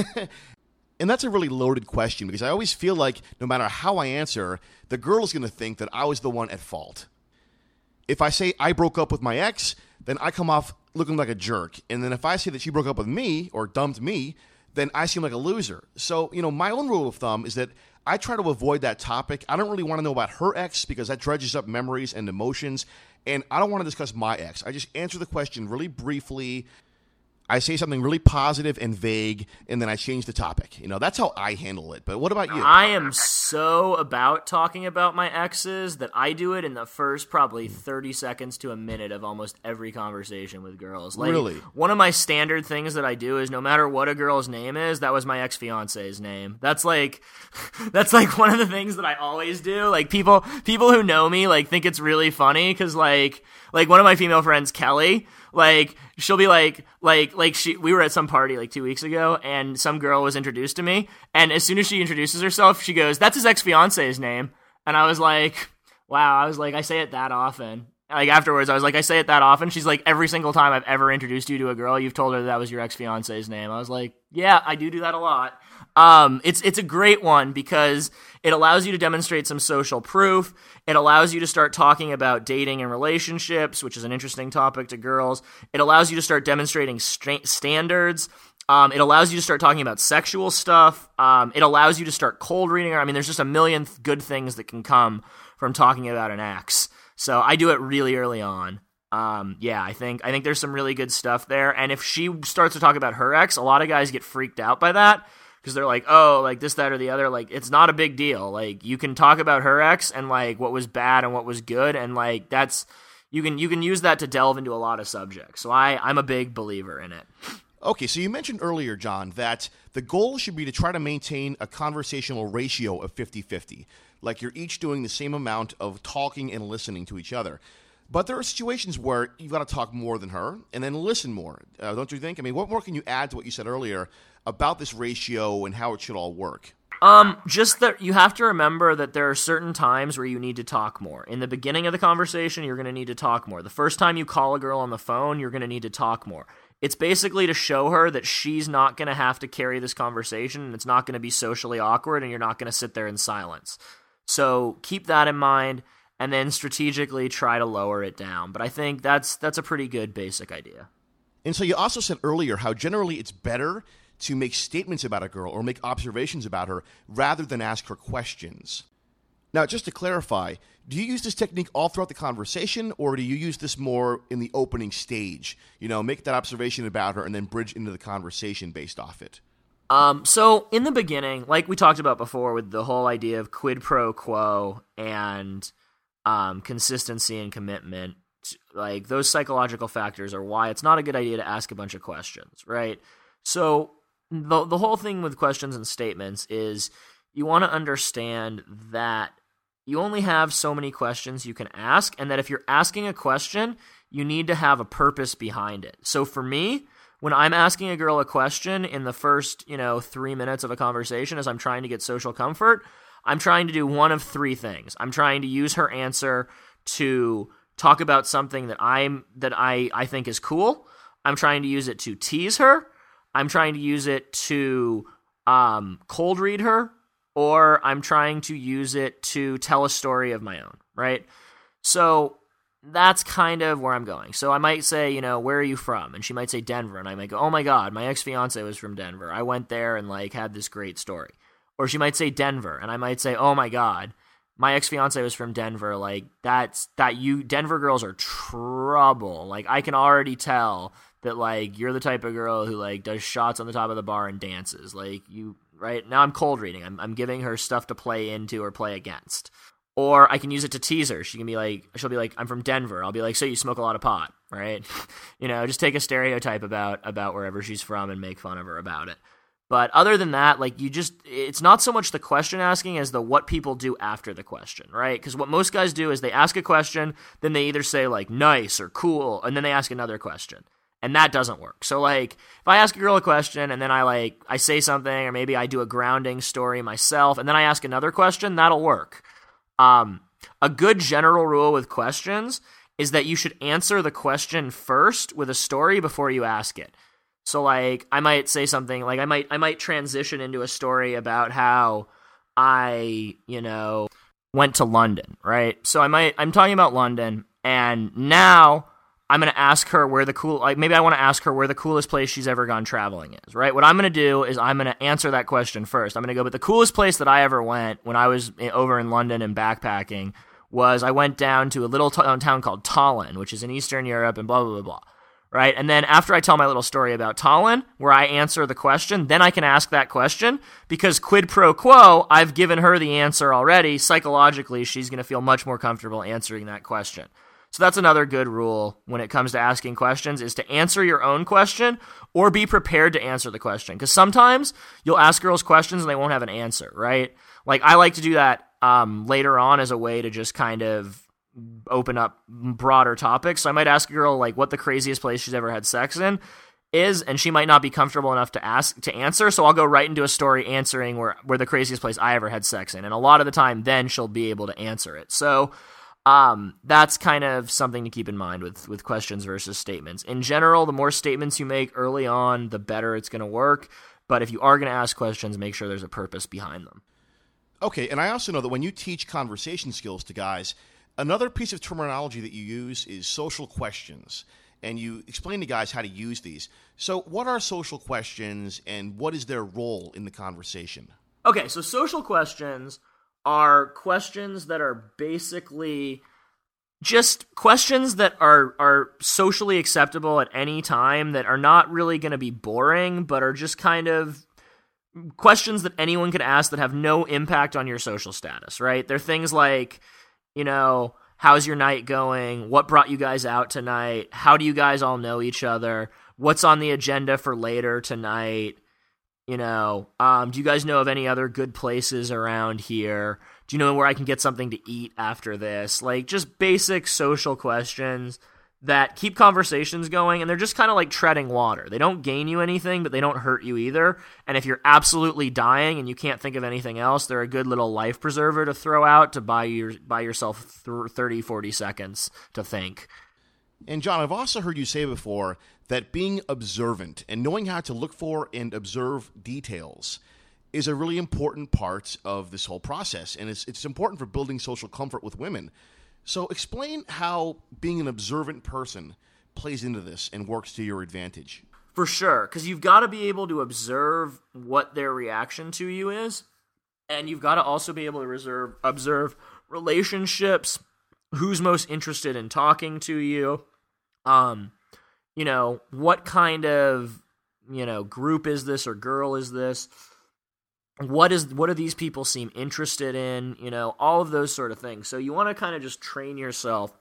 And that's a really loaded question, because I always feel like no matter how I answer, the girl is going to think that I was the one at fault. If I say I broke up with my ex, then I come off looking like a jerk. And then if I say that she broke up with me or dumped me, then I seem like a loser. So, you know, my own rule of thumb is that I try to avoid that topic. I don't really want to know about her ex, because that dredges up memories and emotions, and I don't want to discuss my ex. I just answer the question really briefly. I say something really positive and vague, and then I change the topic. You know, that's how I handle it. But what about you? I am so about talking about my exes that I do it in the first probably thirty seconds to a minute of almost every conversation with girls. Like, really? One of my standard things that I do is no matter what a girl's name is, that was my ex-fiance's name. That's like, that's like one of the things that I always do. Like, people, people who know me, like, think it's really funny, because like, like one of my female friends, Kelly, like, she'll be like, like, like she, we were at some party like two weeks ago, and some girl was introduced to me, and as soon as she introduces herself, she goes, "That's his ex-fiance's name." And I was like, wow, I was like, I say it that often. like afterwards, I was like, I say it that often. She's like, every single time I've ever introduced you to a girl, you've told her that, that was your ex-fiance's name. I was like, yeah, I do do that a lot. Um, it's it's a great one because it allows you to demonstrate some social proof. It allows you to start talking about dating and relationships, which is an interesting topic to girls. It allows you to start demonstrating st- standards. Um, it allows you to start talking about sexual stuff. Um, it allows you to start cold reading her. I mean, there's just a million th- good things that can come from talking about an ex. So I do it really early on. Um, yeah, I think I think there's some really good stuff there. And if she starts to talk about her ex, a lot of guys get freaked out by that because they're like, oh, like this, that, or the other. Like, it's not a big deal. Like, you can talk about her ex and like what was bad and what was good, and like that's you can you can use that to delve into a lot of subjects. So I I'm a big believer in it. Okay, so you mentioned earlier, John, that the goal should be to try to maintain a conversational ratio of fifty-fifty. Like you're each doing the same amount of talking and listening to each other. But there are situations where you've got to talk more than her and then listen more, uh, don't you think? I mean, what more can you add to what you said earlier about this ratio and how it should all work? Um, just that you have to remember that there are certain times where you need to talk more. In the beginning of the conversation, you're going to need to talk more. The first time you call a girl on the phone, you're going to need to talk more. It's basically to show her that she's not going to have to carry this conversation and it's not going to be socially awkward and you're not going to sit there in silence. So keep that in mind and then strategically try to lower it down. But I think that's that's a pretty good basic idea. And so you also said earlier how generally it's better to make statements about a girl or make observations about her rather than ask her questions. Now, just to clarify, do you use this technique all throughout the conversation, or do you use this more in the opening stage? You know, make that observation about her and then bridge into the conversation based off it. Um, so in the beginning, like we talked about before with the whole idea of quid pro quo and um, consistency and commitment, like those psychological factors are why it's not a good idea to ask a bunch of questions, right? So the the whole thing with questions and statements is you want to understand that you only have so many questions you can ask, and that if you're asking a question, you need to have a purpose behind it. So for me, when I'm asking a girl a question in the first, you know, three minutes of a conversation as I'm trying to get social comfort, I'm trying to do one of three things. I'm trying to use her answer to talk about something that I'm that I, I think is cool. I'm trying to use it to tease her. I'm trying to use it to um, cold read her, or I'm trying to use it to tell a story of my own, right? So that's kind of where I'm going. So I might say, you know, where are you from? And she might say Denver, and I might go, oh my God, my ex-fiance was from Denver. I went there and like had this great story. Or she might say Denver, and I might say, oh my God, my ex-fiance was from Denver. Like that's that you Denver girls are trouble. Like I can already tell that like you're the type of girl who like does shots on the top of the bar and dances. Like you, right? Now I'm cold reading. I'm I'm giving her stuff to play into or play against. Or I can use it to tease her. She can be like, she'll be like, I'm from Denver. I'll be like, so you smoke a lot of pot, right? You know, just take a stereotype about about wherever she's from and make fun of her about it. But other than that, like you just, it's not so much the question asking as the what people do after the question, right? Because what most guys do is they ask a question, then they either say like nice or cool, and then they ask another question. And that doesn't work. So like if I ask a girl a question and then I like, I say something, or maybe I do a grounding story myself, and then I ask another question, that'll work. Um, a good general rule with questions is that you should answer the question first with a story before you ask it. So like I might say something like I might I might transition into a story about how I, you know, went to London, right? So I might I'm talking about London, and now I'm going to ask her where the cool like maybe I want to ask her where the coolest place she's ever gone traveling is, right? What I'm going to do is I'm going to answer that question first. I'm going to go, but the coolest place that I ever went when I was over in London and backpacking was I went down to a little t- town called Tallinn, which is in Eastern Europe, and blah, blah, blah, blah. Right? And then after I tell my little story about Tallinn, where I answer the question, then I can ask that question, because quid pro quo, I've given her the answer already. Psychologically, she's going to feel much more comfortable answering that question. So that's another good rule when it comes to asking questions, is to answer your own question or be prepared to answer the question. Because sometimes you'll ask girls questions and they won't have an answer, right? Like I like to do that um, later on as a way to just kind of open up broader topics. So I might ask a girl like what the craziest place she's ever had sex in is, and she might not be comfortable enough to ask to answer. So I'll go right into a story answering where, where the craziest place I ever had sex in. And a lot of the time then she'll be able to answer it. So Um, that's kind of something to keep in mind with, with questions versus statements. In general, the more statements you make early on, the better it's going to work. But if you are going to ask questions, make sure there's a purpose behind them. Okay, and I also know that when you teach conversation skills to guys, another piece of terminology that you use is social questions. And you explain to guys how to use these. So what are social questions and what is their role in the conversation? Okay, so social questions are questions that are basically just questions that are are socially acceptable at any time, that are not really going to be boring, but are just kind of questions that anyone could ask that have no impact on your social status, right? They're things like, you know, how's your night going? What brought you guys out tonight? How do you guys all know each other? What's on the agenda for later tonight? You know, um, do you guys know of any other good places around here? Do you know where I can get something to eat after this? Like, just basic social questions that keep conversations going, and they're just kind of like treading water. They don't gain you anything, but they don't hurt you either. And if you're absolutely dying and you can't think of anything else, they're a good little life preserver to throw out to buy your buy yourself thirty, forty seconds to think. And John, I've also heard you say before that being observant and knowing how to look for and observe details is a really important part of this whole process. And it's it's important for building social comfort with women. So explain how being an observant person plays into this and works to your advantage. For sure, because you've got to be able to observe what their reaction to you is, and you've got to also be able to reserve, observe relationships, who's most interested in talking to you, um, you know, what kind of, you know, group is this or girl is this, what is what do these people seem interested in, you know, all of those sort of things. So you want to kind of just train yourself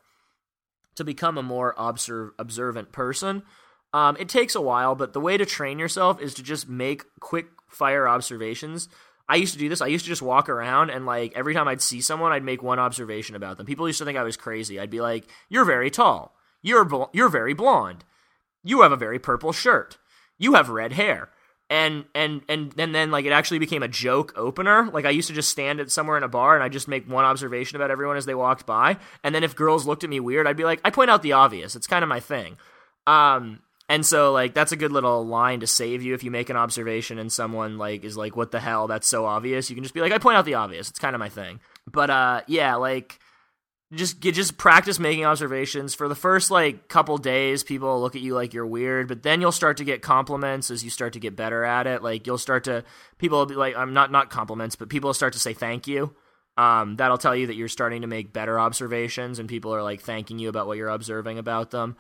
to become a more observe, observant person. Um, it takes a while, but the way to train yourself is to just make quick fire observations. I used to do this. I used to just walk around and, like, every time I'd see someone, I'd make one observation about them. People used to think I was crazy. I'd be like, "You're very tall. You're bl- you're very blonde. You have a very purple shirt. You have red hair." And and and and then, like, it actually became a joke opener. Like, I used to just stand at somewhere in a bar and I'd just make one observation about everyone as they walked by. And then if girls looked at me weird, I'd be like, I point out the obvious. It's kind of my thing. Um, and so, like, that's a good little line to save you if you make an observation and someone, like, is like, what the hell? That's so obvious. You can just be like, I point out the obvious. It's kind of my thing. But uh, yeah, like, just get just practice making observations. For the first, like, couple days, people will look at you like you're weird, but then you'll start to get compliments as you start to get better at it. Like, you'll start to, people will be like, I'm not not compliments, but people will start to say thank you. Um, that'll tell you that you're starting to make better observations, and people are, like, thanking you about what you're observing about them.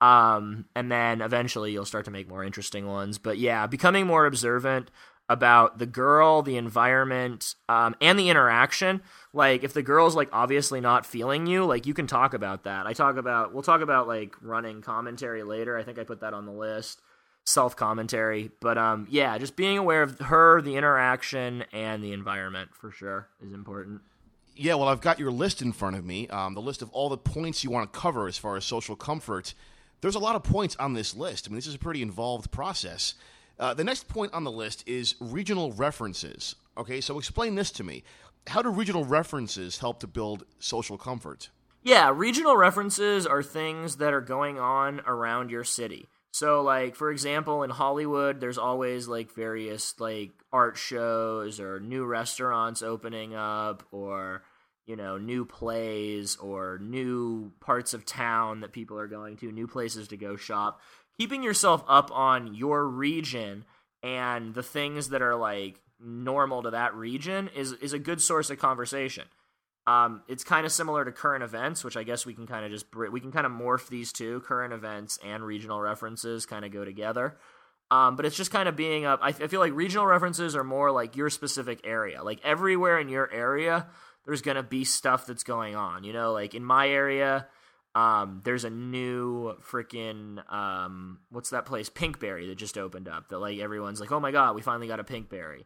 Um, and then eventually you'll start to make more interesting ones. But yeah, becoming more observant about the girl, the environment, um, and the interaction. Like, if the girl's, like, obviously not feeling you, like, you can talk about that. I talk about, we'll talk about, like, running commentary later. I think I put that on the list. Self-commentary. But, um, yeah, just being aware of her, the interaction, and the environment, for sure, is important. Yeah, well, I've got your list in front of me, um, the list of all the points you want to cover as far as social comfort. There's a lot of points on this list. I mean, this is a pretty involved process. Uh, the next point on the list is regional references. Okay, so explain this to me. How do regional references help to build social comfort? Yeah, regional references are things that are going on around your city. So, like, for example, in Hollywood, there's always, like, various, like, art shows or new restaurants opening up, or, you know, new plays or new parts of town that people are going to, new places to go shop. Keeping yourself up on your region and the things that are, like, normal to that region is is a good source of conversation. Um, it's kind of similar to current events, which I guess we can kind of just we can kind of morph these two. Current events and regional references kind of go together. Um, but it's just kind of being up. I, I feel like regional references are more like your specific area. Like, everywhere in your area, there's gonna be stuff that's going on. You know, like in my area, Um, there's a new freaking, um, what's that place? Pinkberry that just opened up that, like, everyone's like, oh my God, we finally got a Pinkberry.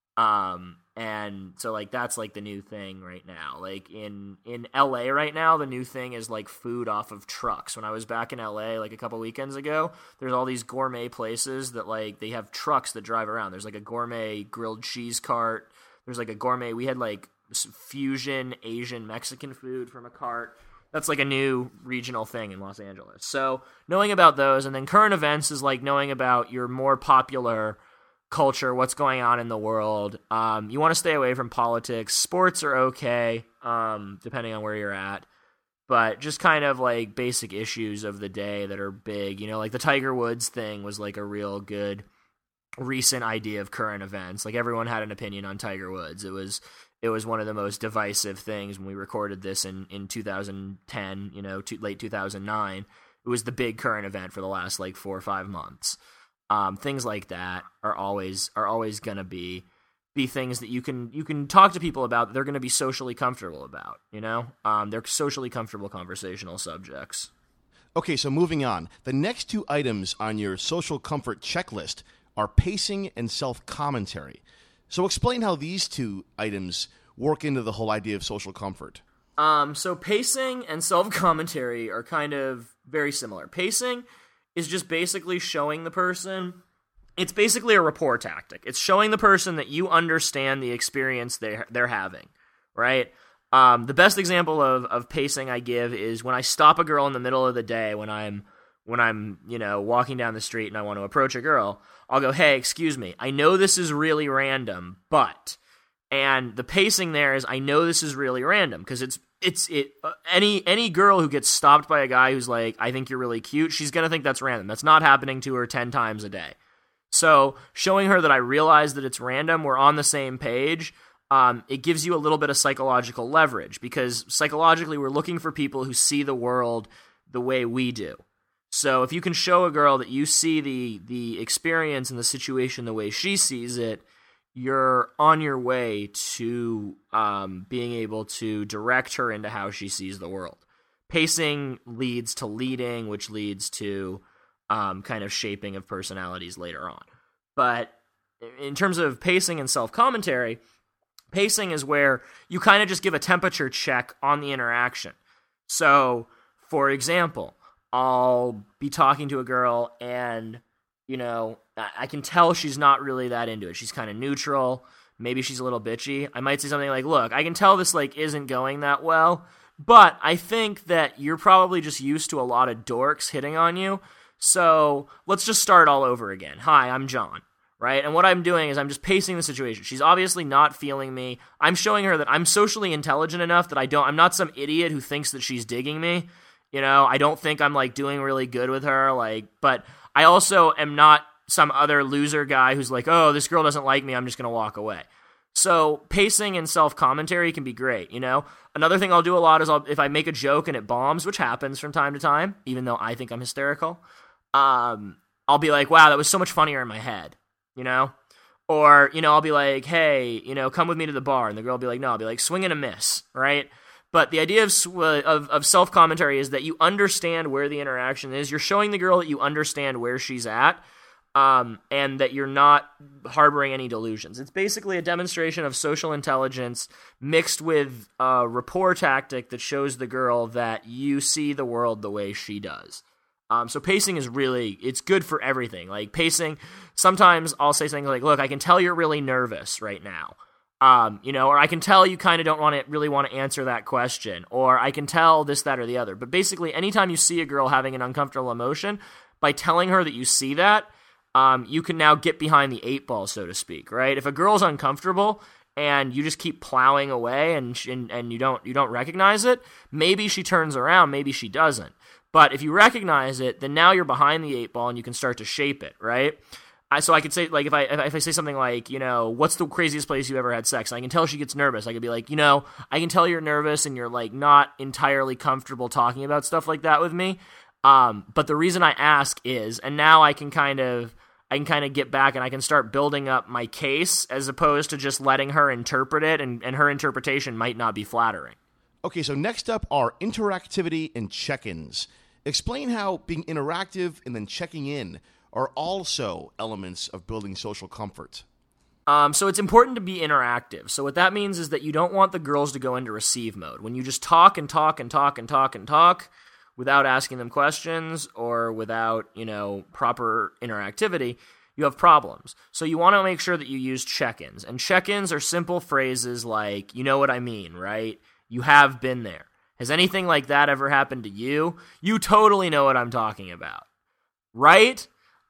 Um, and so, like, that's, like, the new thing right now. Like, in, in L A right now, the new thing is, like, food off of trucks. When I was back in L A, like, a couple weekends ago, there's all these gourmet places that, like, they have trucks that drive around. There's, like, a gourmet grilled cheese cart. There's, like, a gourmet, we had, like, fusion Asian Mexican food from a cart. That's like a new regional thing in Los Angeles. So knowing about those, and then current events is like knowing about your more popular culture, what's going on in the world. Um, you want to stay away from politics. Sports are okay, um, depending on where you're at. But just kind of like basic issues of the day that are big. You know, like the Tiger Woods thing was like a real good recent idea of current events. Like everyone had an opinion on Tiger Woods. It was it was one of the most divisive things when we recorded this in, in two thousand ten, you know, to, late two thousand nine. It was the big current event for the last like four or five months. Um, things like that are always are always gonna be be things that you can you can talk to people about that they're gonna be socially comfortable about. You know, um, they're socially comfortable conversational subjects. Okay, so moving on. The next two items on your social comfort checklist are pacing and self-commentary. So explain how these two items work into the whole idea of social comfort. Um, so pacing and self-commentary are kind of very similar. Pacing is just basically showing the person, it's basically a rapport tactic. It's showing the person that you understand the experience they're, they're having, right? Um, the best example of, of pacing I give is when I stop a girl in the middle of the day when I'm when I'm, you know, walking down the street and I want to approach a girl, I'll go, hey, excuse me, I know this is really random, but, and the pacing there is, I know this is really random, because it's, it's, it, uh, any, any girl who gets stopped by a guy who's like, I think you're really cute, she's gonna think that's random. That's not happening to her ten times a day. So, showing her that I realize that it's random, we're on the same page, um, it gives you a little bit of psychological leverage, because psychologically we're looking for people who see the world the way we do. So if you can show a girl that you see the the experience and the situation the way she sees it, you're on your way to um, being able to direct her into how she sees the world. Pacing leads to leading, which leads to um, kind of shaping of personalities later on. But in terms of pacing and self-commentary, pacing is where you kind of just give a temperature check on the interaction. So, for example, I'll be talking to a girl and, you know, I can tell she's not really that into it. She's kind of neutral. Maybe she's a little bitchy. I might say something like, look, I can tell this, like, isn't going that well, but I think that you're probably just used to a lot of dorks hitting on you, so let's just start all over again. Hi, I'm John, right? And what I'm doing is I'm just pacing the situation. She's obviously not feeling me. I'm showing her that I'm socially intelligent enough that I don't, I'm not some idiot who thinks that she's digging me. You know, I don't think I'm, like, doing really good with her, like, but I also am not some other loser guy who's like, oh, this girl doesn't like me, I'm just going to walk away. So pacing and self-commentary can be great, you know? Another thing I'll do a lot is I'll, if I make a joke and it bombs, which happens from time to time, even though I think I'm hysterical, um, I'll be like, wow, that was so much funnier in my head, you know? Or, you know, I'll be like, hey, you know, come with me to the bar, and the girl will be like, no, I'll be like, swing and a miss, right? But the idea of, of of self-commentary is that you understand where the interaction is. You're showing the girl that you understand where she's at, um, and that you're not harboring any delusions. It's basically a demonstration of social intelligence mixed with a rapport tactic that shows the girl that you see the world the way she does. Um, so pacing is really, it's good for everything. Like pacing, sometimes I'll say something like, look, I can tell you're really nervous right now. Um, you know, or I can tell you kind of don't want to really want to answer that question, or I can tell this, that, or the other. But basically, anytime you see a girl having an uncomfortable emotion, by telling her that you see that, um, you can now get behind the eight ball, so to speak, right? If a girl's uncomfortable and you just keep plowing away and and, and you don't you don't recognize it, maybe she turns around, maybe she doesn't. But if you recognize it, then now you're behind the eight ball and you can start to shape it, right? I, so I could say, like, if I if I say something like, you know, what's the craziest place you ever had sex? And I can tell she gets nervous. I could be like, you know, I can tell you're nervous and you're, like, not entirely comfortable talking about stuff like that with me. Um, but the reason I ask is, and now I can kind of, I can kind of get back and I can start building up my case as opposed to just letting her interpret it, and, and her interpretation might not be flattering. Okay, so next up are interactivity and check-ins. Explain how being interactive and then checking in are also elements of building social comfort. Um, so it's important to be interactive. So what that means is that you don't want the girls to go into receive mode. When you just talk and talk and talk and talk and talk without asking them questions or without, you know, proper interactivity, you have problems. So you want to make sure that you use check-ins. And check-ins are simple phrases like, you know what I mean, right? You have been there. Has anything like that ever happened to you? You totally know what I'm talking about, right?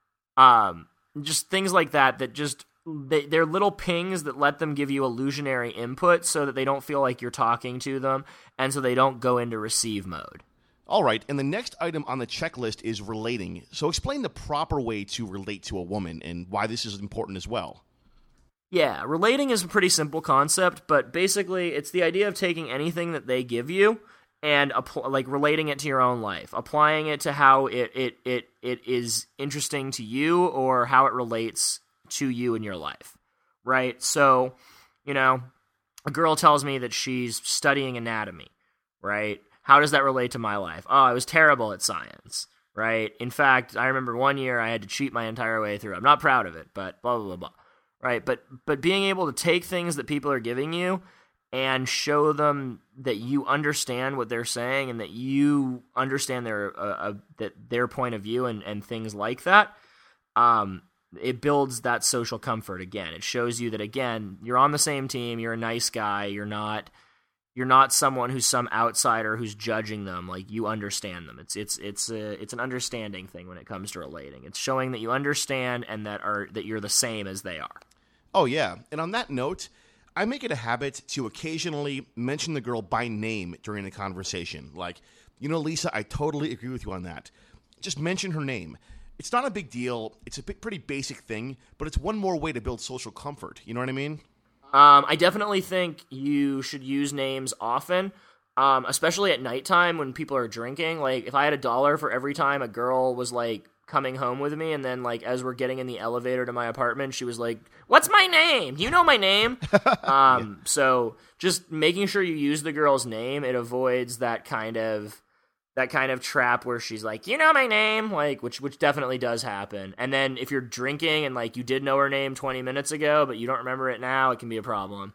Um, just things like that that just, they, they're little pings that let them give you illusionary input so that they don't feel like you're talking to them and so they don't go into receive mode. All right, and the next item on the checklist is relating. So explain the proper way to relate to a woman and why this is important as well. Yeah, relating is a pretty simple concept, but basically it's the idea of taking anything that they give you and apl- like relating it to your own life, applying it to how it, it it it is interesting to you or how it relates to you in your life, right? So, you know, a girl tells me that she's studying anatomy, right? How does that relate to my life? Oh, I was terrible at science, right? In fact, I remember one year I had to cheat my entire way through. I'm not proud of it, but blah, blah, blah, blah, right? But, but being able to take things that people are giving you and show them that you understand what they're saying and that you understand their uh, uh, that their point of view and, and things like that, um, it builds that social comfort again. It shows you that, again, you're on the same team, you're a nice guy, you're not you're not someone who's some outsider who's judging them. Like, you understand them. It's it's it's a, it's an understanding thing when it comes to relating. It's showing that you understand and that are that you're the same as they are. Oh, yeah. And on that note, I make it a habit to occasionally mention the girl by name during the conversation. Like, you know, Lisa, I totally agree with you on that. Just mention her name. It's not a big deal. It's a pretty basic thing, but it's one more way to build social comfort. You know what I mean? Um, I definitely think you should use names often, um, especially at nighttime when people are drinking. Like, if I had a dollar for every time a girl was, like, coming home with me, and then, like, as we're getting in the elevator to my apartment, she was like, "What's my name? You know my name." um, yeah. So just making sure you use the girl's name, it avoids that kind of that kind of trap where she's like, "You know my name," like, which which definitely does happen. And then if you're drinking and, like, you did know her name twenty minutes ago, but you don't remember it now, it can be a problem.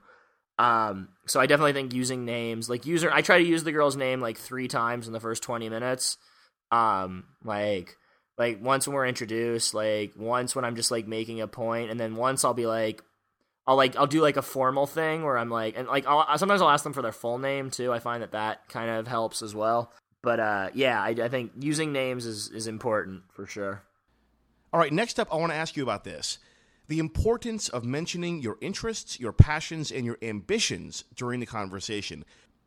Um, so I definitely think using names, like, user, I try to use the girl's name, like, three times in the first twenty minutes. Um, like, like, once when we're introduced, like, once when I'm just, like, making a point, and then once I'll be like, I'll, like, I'll do, like, a formal thing where I'm like, and, like, I'll, sometimes I'll ask them for their full name, too. I find that that kind of helps as well. But, uh, yeah, I, I think using names is, is important, for sure. All right, next up, I want to ask you about this. The importance of mentioning your interests, your passions, and your ambitions during the conversation.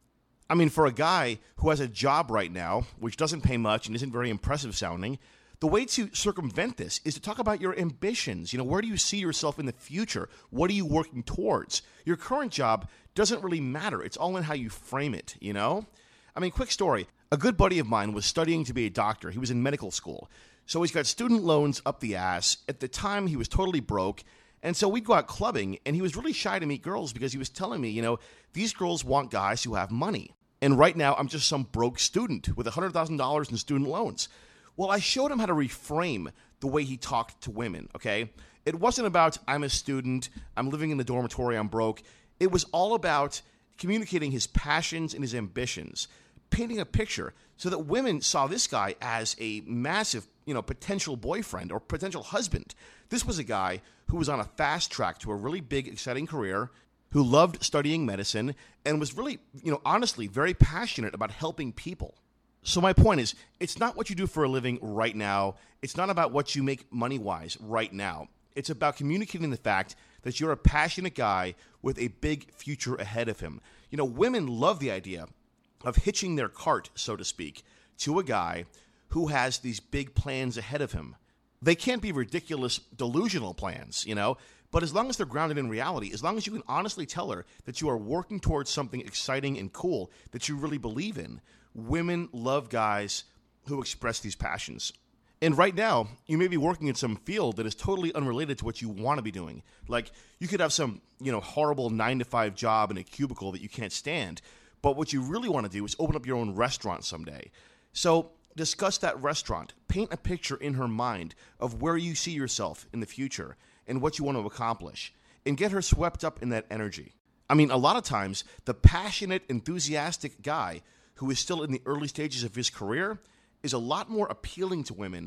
I mean, for a guy who has a job right now, which doesn't pay much and isn't very impressive sounding, the way to circumvent this is to talk about your ambitions. You know, where do you see yourself in the future? What are you working towards? Your current job doesn't really matter. It's all in how you frame it, you know? I mean, quick story. A good buddy of mine was studying to be a doctor. He was in medical school. So he's got student loans up the ass. At the time, he was totally broke. And so we'd go out clubbing, and he was really shy to meet girls because he was telling me, you know, these girls want guys who have money. And right now, I'm just some broke student with one hundred thousand dollars in student loans. Well, I showed him how to reframe the way he talked to women, okay? It wasn't about, I'm a student, I'm living in the dormitory, I'm broke. It was all about communicating his passions and his ambitions, painting a picture so that women saw this guy as a massive, you know, potential boyfriend or potential husband. This was a guy who was on a fast track to a really big, exciting career, who loved studying medicine, and was really, you know, honestly, very passionate about helping people. So my point is, it's not what you do for a living right now. It's not about what you make money-wise right now. It's about communicating the fact that you're a passionate guy with a big future ahead of him. You know, women love the idea of hitching their cart, so to speak, to a guy who has these big plans ahead of him. They can't be ridiculous, delusional plans, you know, but as long as they're grounded in reality, as long as you can honestly tell her that you are working towards something exciting and cool that you really believe in, women love guys who express these passions. And right now, you may be working in some field that is totally unrelated to what you want to be doing. Like, you could have some, you know, horrible nine to five job in a cubicle that you can't stand, but what you really want to do is open up your own restaurant someday. So discuss that restaurant. Paint a picture in her mind of where you see yourself in the future and what you want to accomplish, and get her swept up in that energy. I mean, a lot of times, the passionate, enthusiastic guy who is still in the early stages of his career is a lot more appealing to women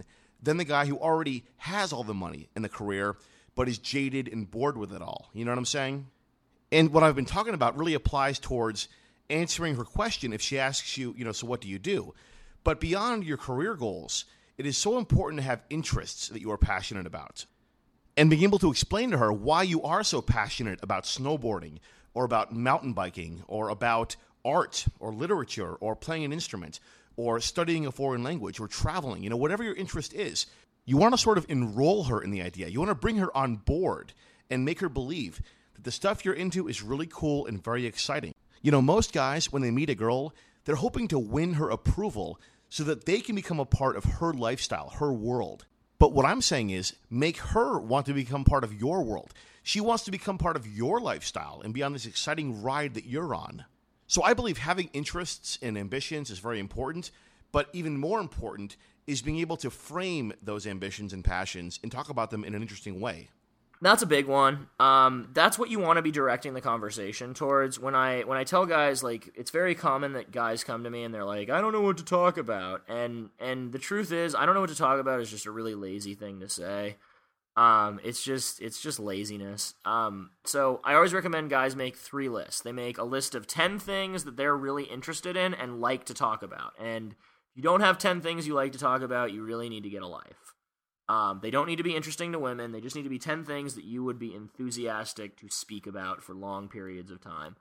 than the guy who already has all the money and the career, but is jaded and bored with it all. You know what I'm saying? And what I've been talking about really applies towards answering her question if she asks you, you know, so what do you do? But beyond your career goals, it is so important to have interests that you are passionate about. And being able to explain to her why you are so passionate about snowboarding or about mountain biking or about art or literature or playing an instrument or studying a foreign language or traveling, you know, whatever your interest is, you want to sort of enroll her in the idea. You want to bring her on board and make her believe that the stuff you're into is really cool and very exciting. You know, most guys, when they meet a girl, they're hoping to win her approval so that they can become a part of her lifestyle, her world. But what I'm saying is, make her want to become part of your world. She wants to become part of your lifestyle and be on this exciting ride that you're on. So I believe having interests and ambitions is very important, but even more important is being able to frame those ambitions and passions and talk about them in an interesting way. That's a big one. Um, that's what you want to be directing the conversation towards. When I when I tell guys, like, it's very common that guys come to me and they're like, I don't know what to talk about. And and the truth is, I don't know what to talk about is just a really lazy thing to say. Um, it's just it's just laziness. Um, so I always recommend guys make three lists. They make a list of ten things that they're really interested in and like to talk about. And if you don't have ten things you like to talk about, you really need to get a life. Um, they don't need to be interesting to women. They just need to be ten things that you would be enthusiastic to speak about for long periods of time.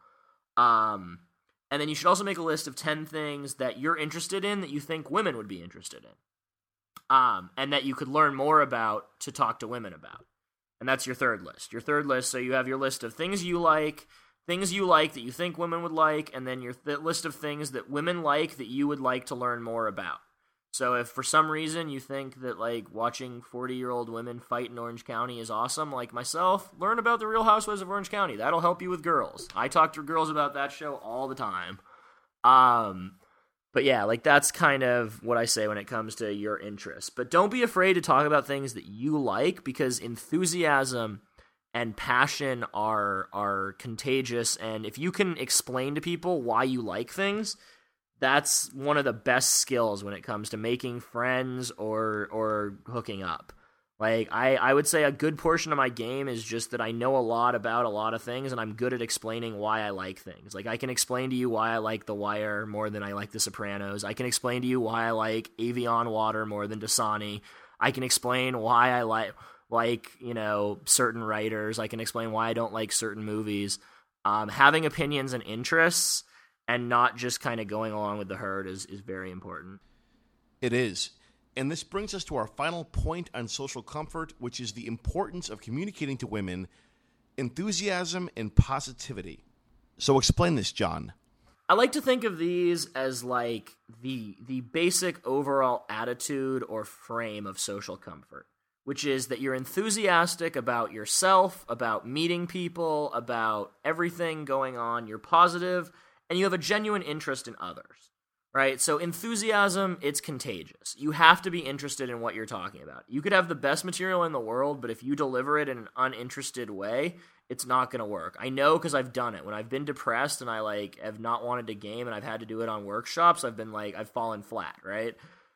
Um, and then you should also make a list of ten things that you're interested in that you think women would be interested in. Um, and that you could learn more about to talk to women about. And that's your third list. Your third list, so you have your list of things you like, things you like that you think women would like, and then your th- list of things that women like that you would like to learn more about. So if for some reason you think that, like, watching forty-year-old women fight in Orange County is awesome, like myself, learn about the Real Housewives of Orange County. That'll help you with girls. I talk to girls about that show all the time. Um, but yeah, like, that's kind of what I say when it comes to your interests. But don't be afraid to talk about things that you like, because enthusiasm and passion are are contagious. And if you can explain to people why you like things, that's one of the best skills when it comes to making friends or or hooking up. Like, I, I would say a good portion of my game is just that I know a lot about a lot of things, and I'm good at explaining why I like things. Like, I can explain to you why I like The Wire more than I like The Sopranos. I can explain to you why I like Evian water more than Dasani. I can explain why I like, like you know, certain writers. I can explain why I don't like certain movies. Um, having opinions and interests and not just kind of going along with the herd is, is very important. It is. And this brings us to our final point on social comfort, which is the importance of communicating to women enthusiasm and positivity. So explain this, John. I like to think of these as like the the basic overall attitude or frame of social comfort, which is that you're enthusiastic about yourself, about meeting people, about everything going on. You're positive, and you have a genuine interest in others, right? So enthusiasm, it's contagious. You have to be interested in what you're talking about. You could have the best material in the world, but if you deliver it in an uninterested way, it's not going to work. I know because I've done it. When I've been depressed and I like have not wanted to game and I've had to do it on workshops, I've been like, I've fallen flat, right?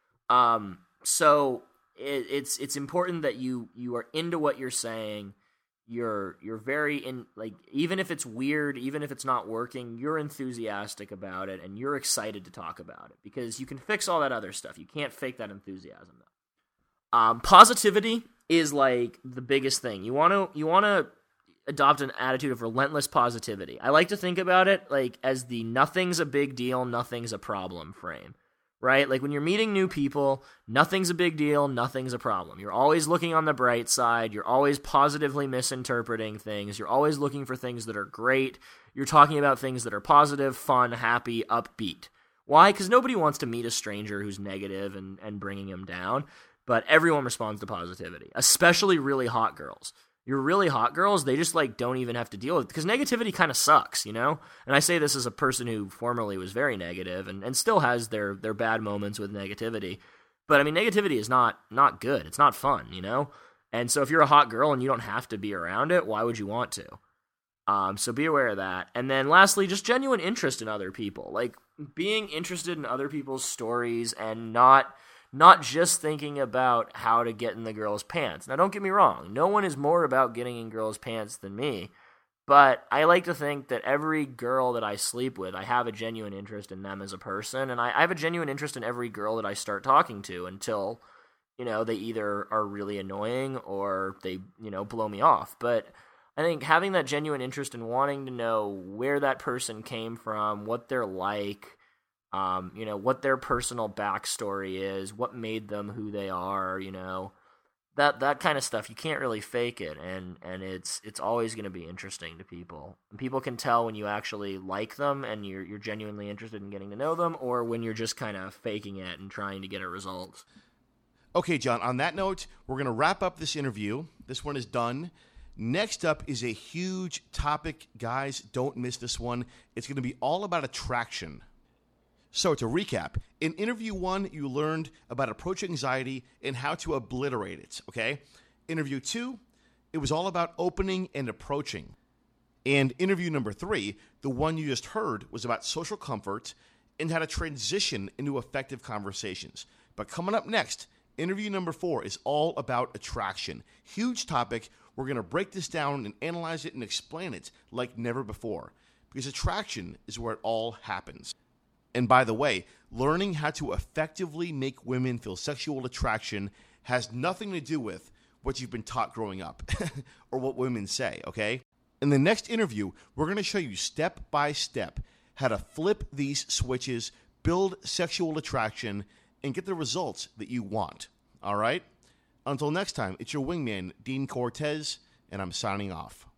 Um, so it, it's it's important that you you are into what you're saying. You're you're very in, like, even if it's weird, even if it's not working, you're enthusiastic about it and you're excited to talk about it, because you can fix all that other stuff. You can't fake that enthusiasm though. Um, positivity is like the biggest thing. You want to you want to adopt an attitude of relentless positivity. I like to think about it like as the nothing's a big deal, nothing's a problem frame. Right? Like when you're meeting new people, nothing's a big deal, nothing's a problem. You're always looking on the bright side. You're always positively misinterpreting things. You're always looking for things that are great. You're talking about things that are positive, fun, happy, upbeat. Why? Because nobody wants to meet a stranger who's negative and, and bringing him down, but everyone responds to positivity, especially really hot girls. Your really hot girls, they just like don't even have to deal with it, because negativity kind of sucks, you know? And I say this as a person who formerly was very negative and, and still has their, their bad moments with negativity. But I mean, negativity is not not good. It's not fun, you know? And so if you're a hot girl and you don't have to be around it, why would you want to? Um, so be aware of that. And then lastly, just genuine interest in other people. Like being interested in other people's stories and not not just thinking about how to get in the girl's pants. Now, don't get me wrong. No one is more about getting in girls' pants than me. But I like to think that every girl that I sleep with, I have a genuine interest in them as a person. And I, I have a genuine interest in every girl that I start talking to until, you know, they either are really annoying or they, you know, blow me off. But I think having that genuine interest in wanting to know where that person came from, what they're like, um, you know, what their personal backstory is, what made them who they are, you know, that that kind of stuff, you can't really fake it, and, and it's it's always going to be interesting to people. And people can tell when you actually like them and you're you're genuinely interested in getting to know them, or when you're just kind of faking it and trying to get a result. Okay, John, on that note, we're going to wrap up this interview. This one is done. Next up is a huge topic. Guys, don't miss this one. It's going to be all about attraction. So to recap, in interview one, you learned about approach anxiety and how to obliterate it, okay? Interview two, it was all about opening and approaching. And interview number three, the one you just heard, was about social comfort and how to transition into effective conversations. But coming up next, interview number four is all about attraction. Huge topic. We're going to break this down and analyze it and explain it like never before. Because attraction is where it all happens. And by the way, learning how to effectively make women feel sexual attraction has nothing to do with what you've been taught growing up or what women say, okay? In the next interview, we're going to show you step by step how to flip these switches, build sexual attraction, and get the results that you want, all right? Until next time, it's your wingman, Dean Cortez, and I'm signing off.